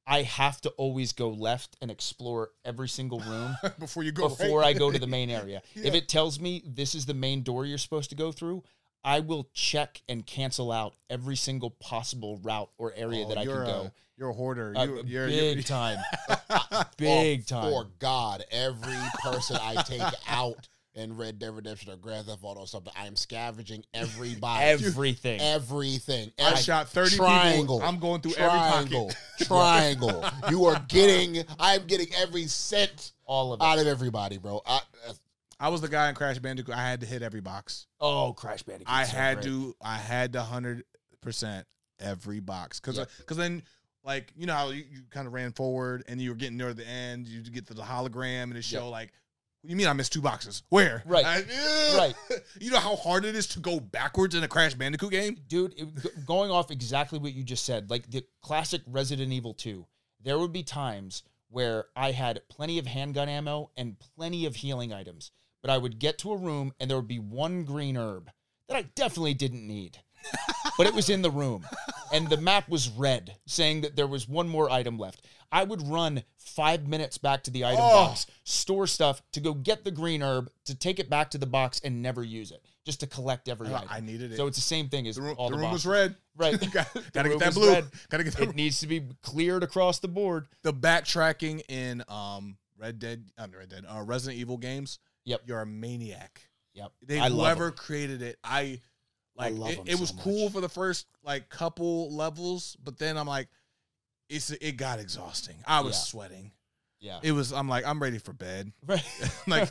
I have to always go left and explore every single room before you go before right. I go to the main area. Yeah. If it tells me this is the main door you're supposed to go through, I will check and cancel out every single possible route or area that I can go. You're a hoarder. You're Big time. Big time. For God, every person I take out in Red Dead Redemption or Grand Theft Auto or something, I am scavenging everybody. Everything. Everything. I shot 30 triangle. people. I'm going through triangle, every pocket. Triangle. I'm getting every cent All of it. out of everybody, bro. I was the guy in Crash Bandicoot. I had to hit every box. Oh, Crash Bandicoot. I had to 100% every box. Because then, like, you know how you kind of ran forward and you were getting near the end. You get to the hologram and it show like, what do you mean I missed 2 boxes? Where? Right. Right. You know how hard it is to go backwards in a Crash Bandicoot game? Dude, going off exactly what you just said, like the classic Resident Evil 2, there would be times where I had plenty of handgun ammo and plenty of healing items, but I would get to a room and there would be one green herb that I definitely didn't need, but it was in the room and the map was red saying that there was one more item left. I would run 5 minutes back to the item box, store stuff to go get the green herb, to take it back to the box and never use it, just to collect every item. I needed it. So it's the same thing as all the room boxes. was red. Right. Gotta The get room that was blue. red. Gotta get that. It needs to be cleared across the board. The backtracking in Resident Evil games. Yep. You're a maniac. Yep. Whoever created it, I love it. them It was so cool much. for the first like couple levels, but then I'm like, it got exhausting. I was sweating. Yeah. It was. I'm like, I'm ready for bed. Right. like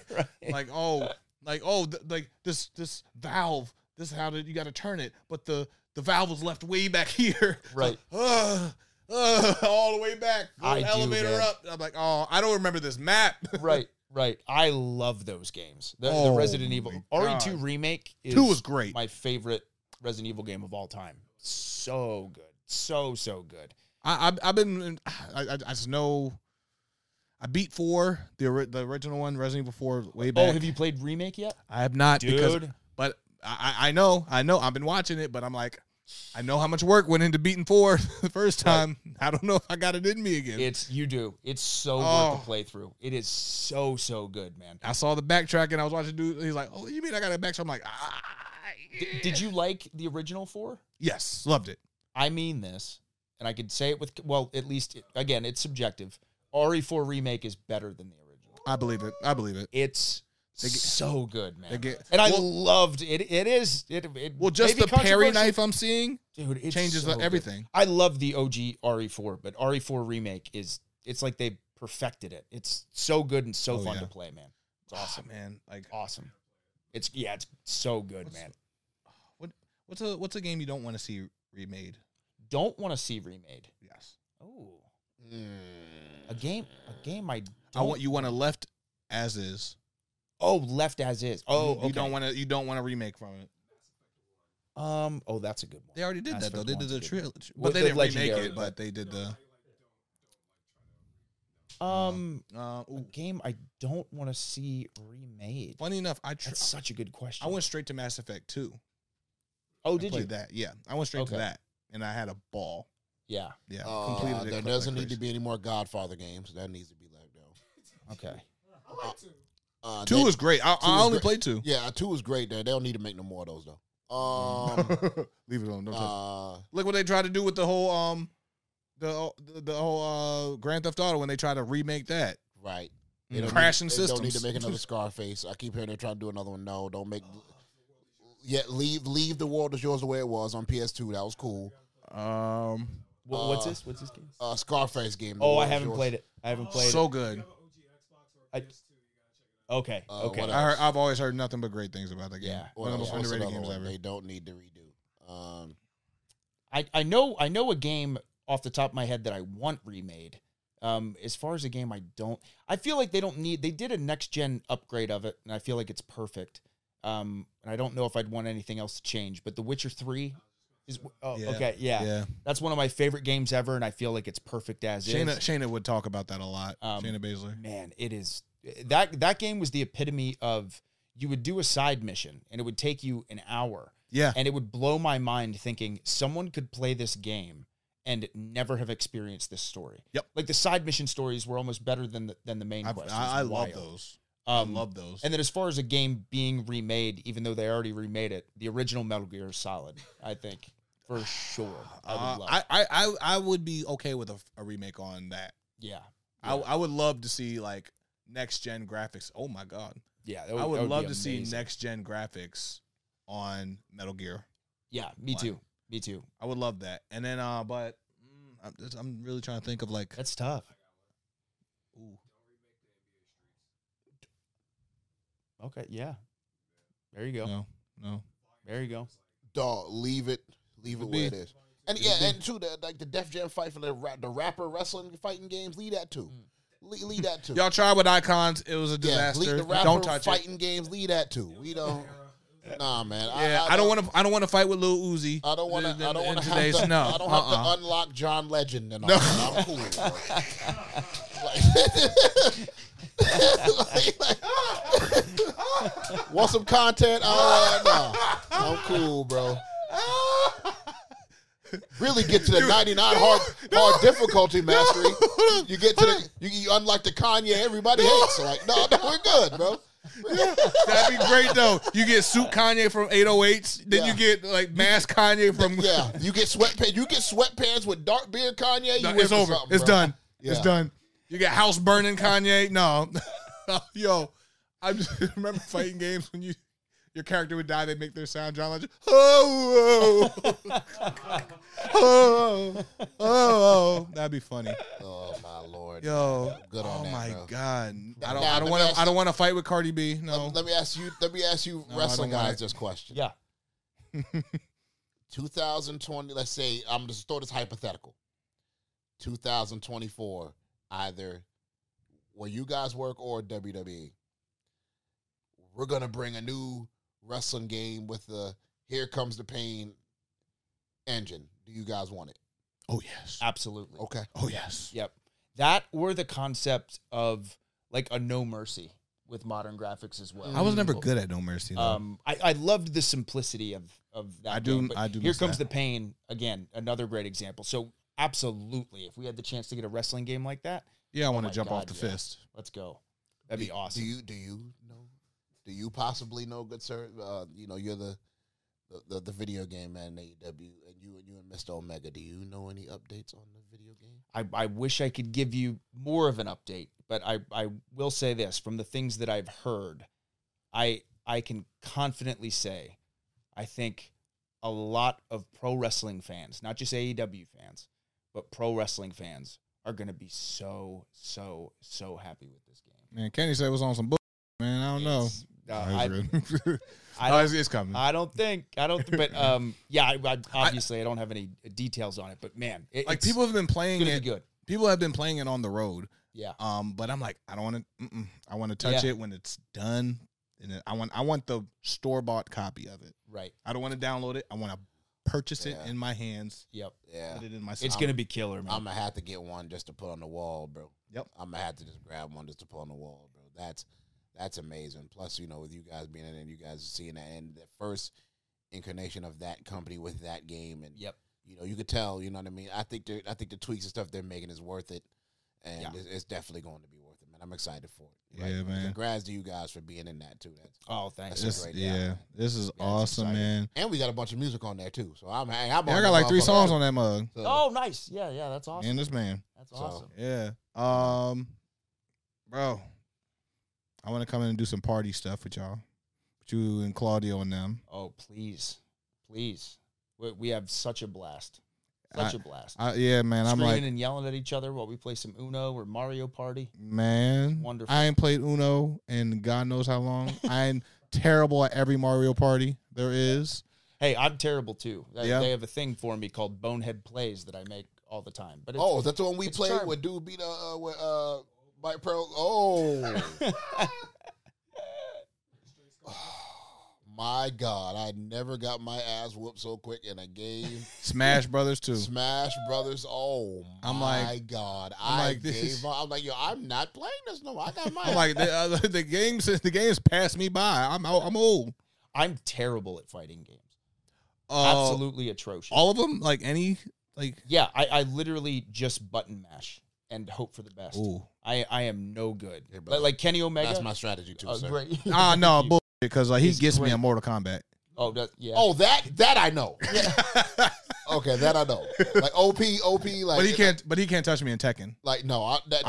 Right. this valve. This is how you got to turn it, but the valve was left way back here. Right. So, all the way back. Go I do, elevator man. up. I'm like, oh, I don't remember this map. Right. Right. I love those games. The Oh, Resident Evil my RE2 God. remake is 2 was great. my favorite Resident Evil game of all time. So good. So good. I've been. I just know. I beat 4, the original one, Resident Evil 4, way back. Oh, have you played remake yet? I have not, Dude. but I know. I've been watching it, but I'm like, I know how much work went into beating 4 the first time. I don't know if I got it in me again. You do. It's so worth the playthrough. It is so good, man. I saw the backtracking. I was watching dude. He's like, "Oh, you mean I got it back?" So I'm like, Did you like the original 4? Yes, loved it. I mean this, and I could say it with, well, at least, again, it's subjective. RE4 remake is better than the original. I believe it. It's so good, man. and I loved it. It is. It well, just may the be parry controversial. knife I'm seeing, Dude, it changes everything. I love the OG RE4, but RE4 remake it's like they perfected it. It's so good and so fun to play, man. It's awesome, man. Like awesome. It's so good, man. What's a game you don't want to see remade? Don't want to see remade. Yes. Oh. A game I you want to left as is. Oh, left as is. Oh, okay. You don't want to remake from it. Oh, that's a good one. They already did Mass that though. Effect They did 1's the good. trilogy, Well, but they the didn't remake Legendary, it. But they did the. A game I don't want to see remade. Funny enough, That's such a good question. I went straight to Mass Effect 2. Oh, I did played you? that? Yeah, I went straight to Okay. that, and I had a ball. Yeah. Yeah, There it doesn't like need to crazy. be any more Godfather games. That needs to be let go. Okay. I like to. 2 was great. I was only great. played 2. Yeah, 2 was great. They don't need to make no more of those though. Leave it alone. Don't touch it. Look what they tried to do with the whole the whole Grand Theft Auto when they tried to remake that. Right. Crashing They systems. don't need to make another Scarface. I keep hearing they're trying to do another one. No, don't make. Yeah, leave the world is yours the way it was on PS2. That was cool. What's this? What's this game? Scarface game. The Oh, I World Is haven't Yours. played it. I haven't played So it. good. Okay. Okay. what I've always heard nothing but great things about that game. Yeah. One of the most What's underrated another games one ever. They don't need to redo. I know a game off the top of my head that I want remade. As far as a game I feel like they did a next gen upgrade of it, and I feel like it's perfect. And I don't know if I'd want anything else to change, but The Witcher 3 is okay. Yeah. That's one of my favorite games ever, and I feel like it's perfect as is. Shayna would talk about that a lot. Shayna Baszler. Man, it is that game was the epitome of, you would do a side mission and it would take you an hour. Yeah. And it would blow my mind thinking someone could play this game and never have experienced this story. Yep. Like the side mission stories were almost better than the main quest. I love Wild. those. I Um, love those. And then as far as a game being remade, even though they already remade it, the original Metal Gear is solid, I think, for sure. I would love. I would be okay with a remake on that. Yeah. I would love to see like next gen graphics. Oh my god. Yeah. I would love be to see amazing. next gen graphics on Metal Gear. Yeah, me too. Me too. I would love that. And then but I'm really trying to think of like That's tough. ooh. Okay, yeah. There you go. No. There you go. Dog, leave it where it is. And and too, the Def Jam fight for the rapper wrestling fighting games, leave that too. Leave that too. Y'all tried with Icons, it was a Yeah, disaster. the rapper Don't touch it. fighting games, leave that too. We don't. Nah, man. Yeah, I don't want to fight with Lil Uzi. I don't want to. I don't want to today's have to. no. I don't have to unlock John Legend and all that. I'm cool. Like, want some content? No, I'm cool, bro. Really get to the 99 hard difficulty mastery. You get to you unlock the Kanye everybody hates. So like, no, we're good, bro. That'd be great though. You get suit Kanye from 808s, then you get like mask Kanye from You get sweatpants. You get sweatpants with dark beard Kanye. No, You it's over. It's bro. done. Yeah. It's done. You get house burning Kanye. No, yo, I just remember fighting games when your character would die. They make their sound, John Legend. Oh, that'd be funny. Oh my lord. Yo, Good on oh that, my bro. god, Now, I don't want to fight with Cardi B. No, Let me ask you No, wrestling I don't want guys it. this question. Yeah. 2020, let's say, I'm just throw this hypothetical. 2024, either where you guys work or WWE, we're going to bring a new wrestling game with the Here Comes the Pain engine. Do you guys want it? oh yes, Absolutely. Okay. oh yes. Yep. That or the concept of like a No Mercy with modern graphics as well. I was never good at No Mercy. Though. I loved the simplicity of that. I do- game, but I do Here miss Comes that. the Pain again, another great example. So absolutely, if we had the chance to get a wrestling game like that, Yeah, I want my to jump off God, the yeah. fist. let's go. That'd be awesome. Do you know? Do you possibly know, good sir? You're the video game man in AEW, and you and Mr. Omega. Do you know any updates on the video game? I wish I could give you more of an update, but I will say this. From the things that I've heard, I can confidently say I think a lot of pro wrestling fans, not just AEW fans, but pro wrestling fans are going to be so happy with this game. Man, Kenny said it was on some bull. Man, I don't know. It's coming. I don't think, but I obviously I don't have any details on it, but man, Like it's people have been playing gonna it. be good. People have been playing it on the road. Yeah. But I'm like, I don't want to. I want to touch Yeah. it when it's done, and I want the store bought copy of it. Right. I don't want to download it. I want to purchase it Yeah. in my hands. Yep. Yeah. Put it in my. It's going to be killer, man. I'm gonna have to get one just to put on the wall, bro. Yep. I'm gonna have to just grab one just to put on the wall, bro. That's amazing. Plus, with you guys being in it, and you guys seeing that, and the first incarnation of that company with that game, and Yep. you could tell. You know what I mean? I think the tweaks and stuff they're making is worth it, and Yeah. it's definitely going to be worth it, man. I'm excited for it. Yeah, man. Congrats to you guys for being in that too. Oh, thanks. That's This, great. yeah, this is it's awesome, exciting. man. And we got a bunch of music on there too. So I'm Yeah, I on got the like 3 motherfucker. songs on that mug. So, Oh, nice. Yeah, that's awesome. And this man. That's So- awesome. Yeah. Bro, I want to come in and do some party stuff with y'all. With you and Claudio and them. Oh, please. We have such a blast. Such a blast. Yeah, man. I'm Screaming like, and yelling at each other while we play some Uno or Mario Party. man, Wonderful. I ain't played Uno in God knows how long. I'm terrible at every Mario Party there is. Hey, I'm terrible too. Yeah. They have a thing for me called Bonehead Plays that I make all the time. But Oh, that's the one we it's played charming. with dude beat with Mike Pearl. Oh. My God, I never got my ass whooped so quick in a game. Smash Brothers too. Smash Brothers. Oh I'm my like- God! I'm I like, this gave is- up. I'm like, yo, I'm not playing this no more. I got my. I'm like the games passed me by. I'm old. I'm terrible at fighting games. Uh, Absolutely atrocious. All of them, like any Like, Yeah, I literally just button mash and hope for the best. ooh. I am no good. Hey, brother. Like Kenny Omega. That's my strategy too, sir. Great. Ah, no, bullshit. Because like he He's gets me great. in Mortal Kombat. Oh, yeah. Oh, that I know. Okay, that I know. Like OP, like. But he can't touch me in Tekken. Like no,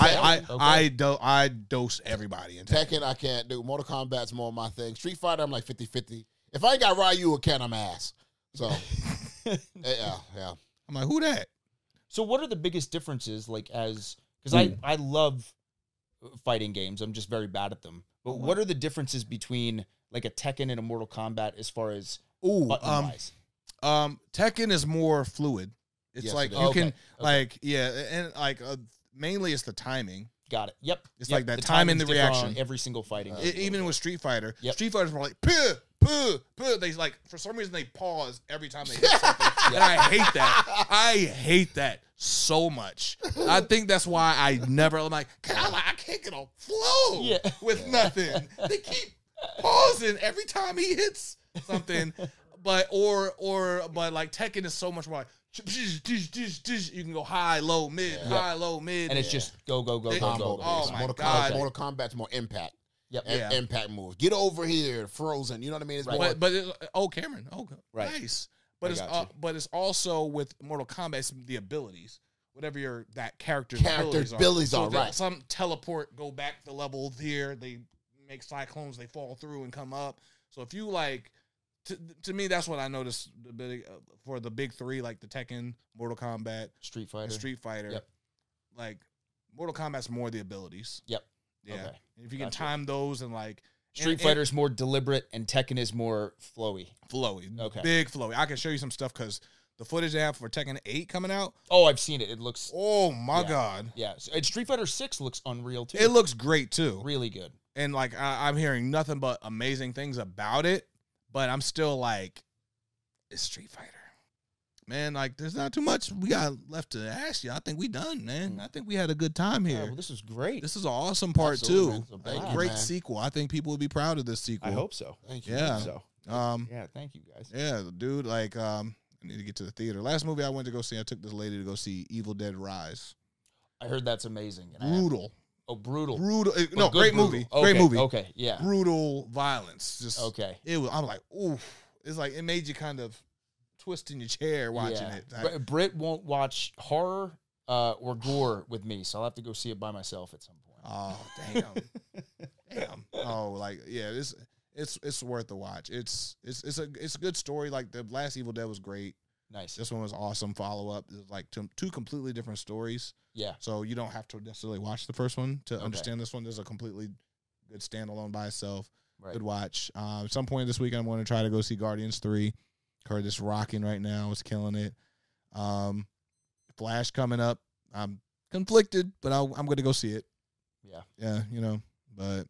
I dose everybody in Tekken. Tekken I can't do. Mortal Kombat's more my thing. Street Fighter I'm like 50-50. If I ain't got Ryu or Ken, I'm ass. So yeah. I'm like, who that? So what are the biggest differences? Like because I love fighting games. I'm just very bad at them. But what are the differences between like a Tekken and a Mortal Kombat as far as button-wise? Tekken is more fluid. It's Yes, like it is. you Okay, can like and like mainly it's the timing. Got it. Yep. It's Yep. like that The time and timing's the different reaction. on every single fighting game. Even with Street Fighter, Yep. Street Fighter's more like puh, puh, puh. They like for some reason they pause every time they hit something, and I hate that. I hate that so much. I think that's why I never. I'm like, I can't get a flow Yeah. with nothing. They keep pausing every time he hits something, but like Tekken is so much more like. You can go high, low, mid, high, low, mid, And it's just go, go, go, They- go, Combo go. Oh, based. my Mortal God. Mortal Kombat's more impact. Yep. And Yeah. impact moves. Get over here, Frozen. You know what I mean? It's Right. more. but Cameron, Right. nice. But I got you. but it's also with Mortal Kombat it's the abilities, whatever that character's Character's abilities are, So right. Some teleport, go back the level here. They make cyclones, they fall through and come up. So if you like, to me, that's what I noticed for the big three, like the Tekken, Mortal Kombat, Street Fighter. and Street Fighter. Yep. Like Mortal Kombat's more the abilities. Yep. Yeah. Okay. And if you can Gotcha. time those and like Street Fighter's more deliberate and Tekken is more flowy. flowy. Okay. Big flowy. I can show you some stuff because the footage they have for Tekken 8 coming out. Oh, I've seen it. It looks Oh my Yeah. God. yeah. And Street Fighter 6 looks unreal too. It looks great too. really good. And like I'm hearing nothing but amazing things about it, but I'm still like, it's Street Fighter. Man, like there's not too much we got left to ask you. I think we done, man. I think we had a good time Yeah, here. well, this is great. This is an awesome part Absolutely, man. two. Thank A you, great man. sequel. I think people would be proud of this sequel. I hope so. Thank you. Yeah. So Yeah, thank you guys. dude. Like, I need to get to the theater. Last movie I went to go see, I took this lady to go see Evil Dead Rise. I heard that's amazing. And I haven't- Brutal. brutal. Brutal. But No, good great brutal. movie. Okay, Great movie. Okay, yeah. Brutal violence. Just Okay. it was. I'm like, ooh. It's like it made you kind of twist in your chair watching Yeah. it. Like, Britt won't watch horror or gore with me, so I'll have to go see it by myself at some point. oh damn, damn. Oh, like yeah, it's worth the watch. It's a good story. Like the last Evil Dead was great. Nice. This one was awesome. Follow up. It's like two completely different stories. Yeah. So you don't have to necessarily watch the first one to understand this one. There's a completely good standalone by itself. Right. Good watch. At some point this weekend, I'm going to try to go see Guardians 3. Heard it's rocking right now. It's killing it. Flash coming up. I'm conflicted, but I'm going to go see it. Yeah. Yeah, you know. But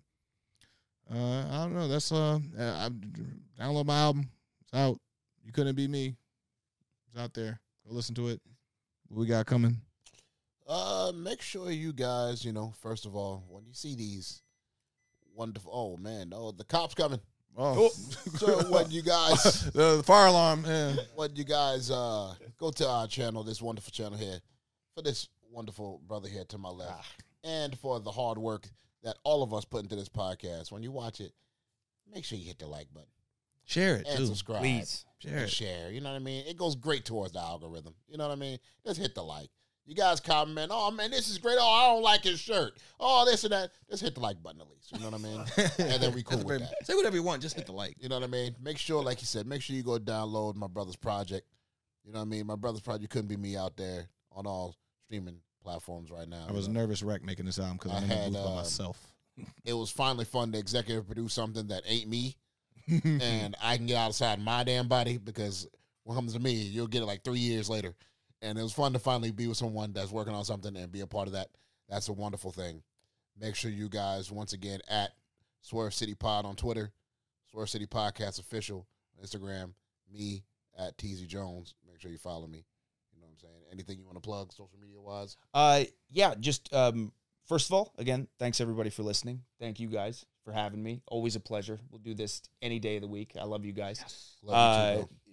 I don't know. That's I download my album. It's out. You Couldn't Be Me. It's out there. Go listen to it. What we got coming? Make sure you guys, first of all, when you see these wonderful, the cops coming. Oh, So when you guys, the fire alarm. Yeah. when you guys go to our channel, this wonderful channel here, for this wonderful brother here to my left, and for the hard work that all of us put into this podcast, when you watch it, make sure you hit the like button Share it and too. subscribe. Please. Share And it. share. You know what I mean? It goes great towards the algorithm. You know what I mean? Just hit the like. You guys comment, oh man, this is great. Oh, I don't like his shirt. Oh, this and that. Just hit the like button at least. You know what I mean? And then we cool with that. Say whatever you want. Just hit the like. You know what I mean? Make sure, like you said, make sure you go download my brother's project. You know what I mean? My brother's project Couldn't Be Me out there on all streaming platforms right now. I was a nervous wreck making this album because I I'm in the had, booth by myself. It was finally fun to executive produce something that ain't me. And I can get outside my damn body because when it comes to me, you'll get it like 3 years later. And it was fun to finally be with someone that's working on something and be a part of that. That's a wonderful thing. Make sure you guys, once again, at Swerve City Pod on Twitter, Swerve City Podcast Official on Instagram, me at TZ Jones. Make sure you follow me. You know what I'm saying? Anything you want to plug social media wise? Yeah, just first of all, again, thanks everybody for listening. Thank you guys for having me. Always a pleasure. We'll do this any day of the week. I love you guys. Love you too, bro.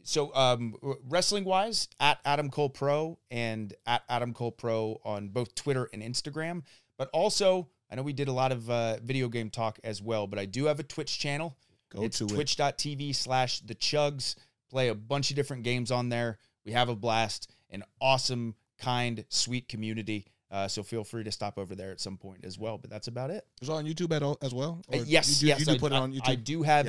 wrestling wise, at Adam Cole Pro and at Adam Cole Pro on both Twitter and Instagram. But also, I know we did a lot of video game talk as well, but I do have a Twitch channel. It's twitch.tv/thechugs. Play a bunch of different games on there. We have a blast, an awesome, kind, sweet community. So feel free to stop over there at some point as well. But that's about it. It's on YouTube as well? Or Yes. You do put it on YouTube? I do have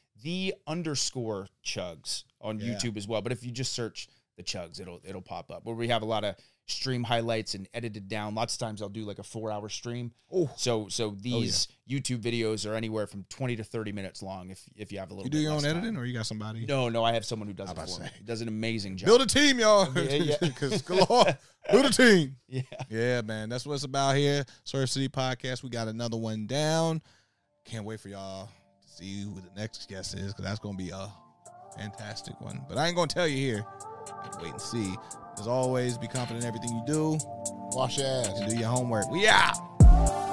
_chugs on YouTube as well. But if you just search the Chugs, it'll pop up. Where we have a lot of stream highlights and edited down. Lots of times I'll do like a 4-hour stream. Oh. So these YouTube videos are anywhere from 20 to 30 minutes long if you have a little bit. You do your less own editing time. or you got somebody? No, I have someone who does it for me. He does an amazing job. Build a team, y'all. Yeah. Because build a team. Yeah. Yeah, man. That's what it's about here. Surf City Podcast. We got another one down. Can't wait for y'all to see who the next guest is, because that's going to be a fantastic one. But I ain't going to tell you here. Wait and see. As always, be confident in everything you do. Wash your ass. And do your homework. We out.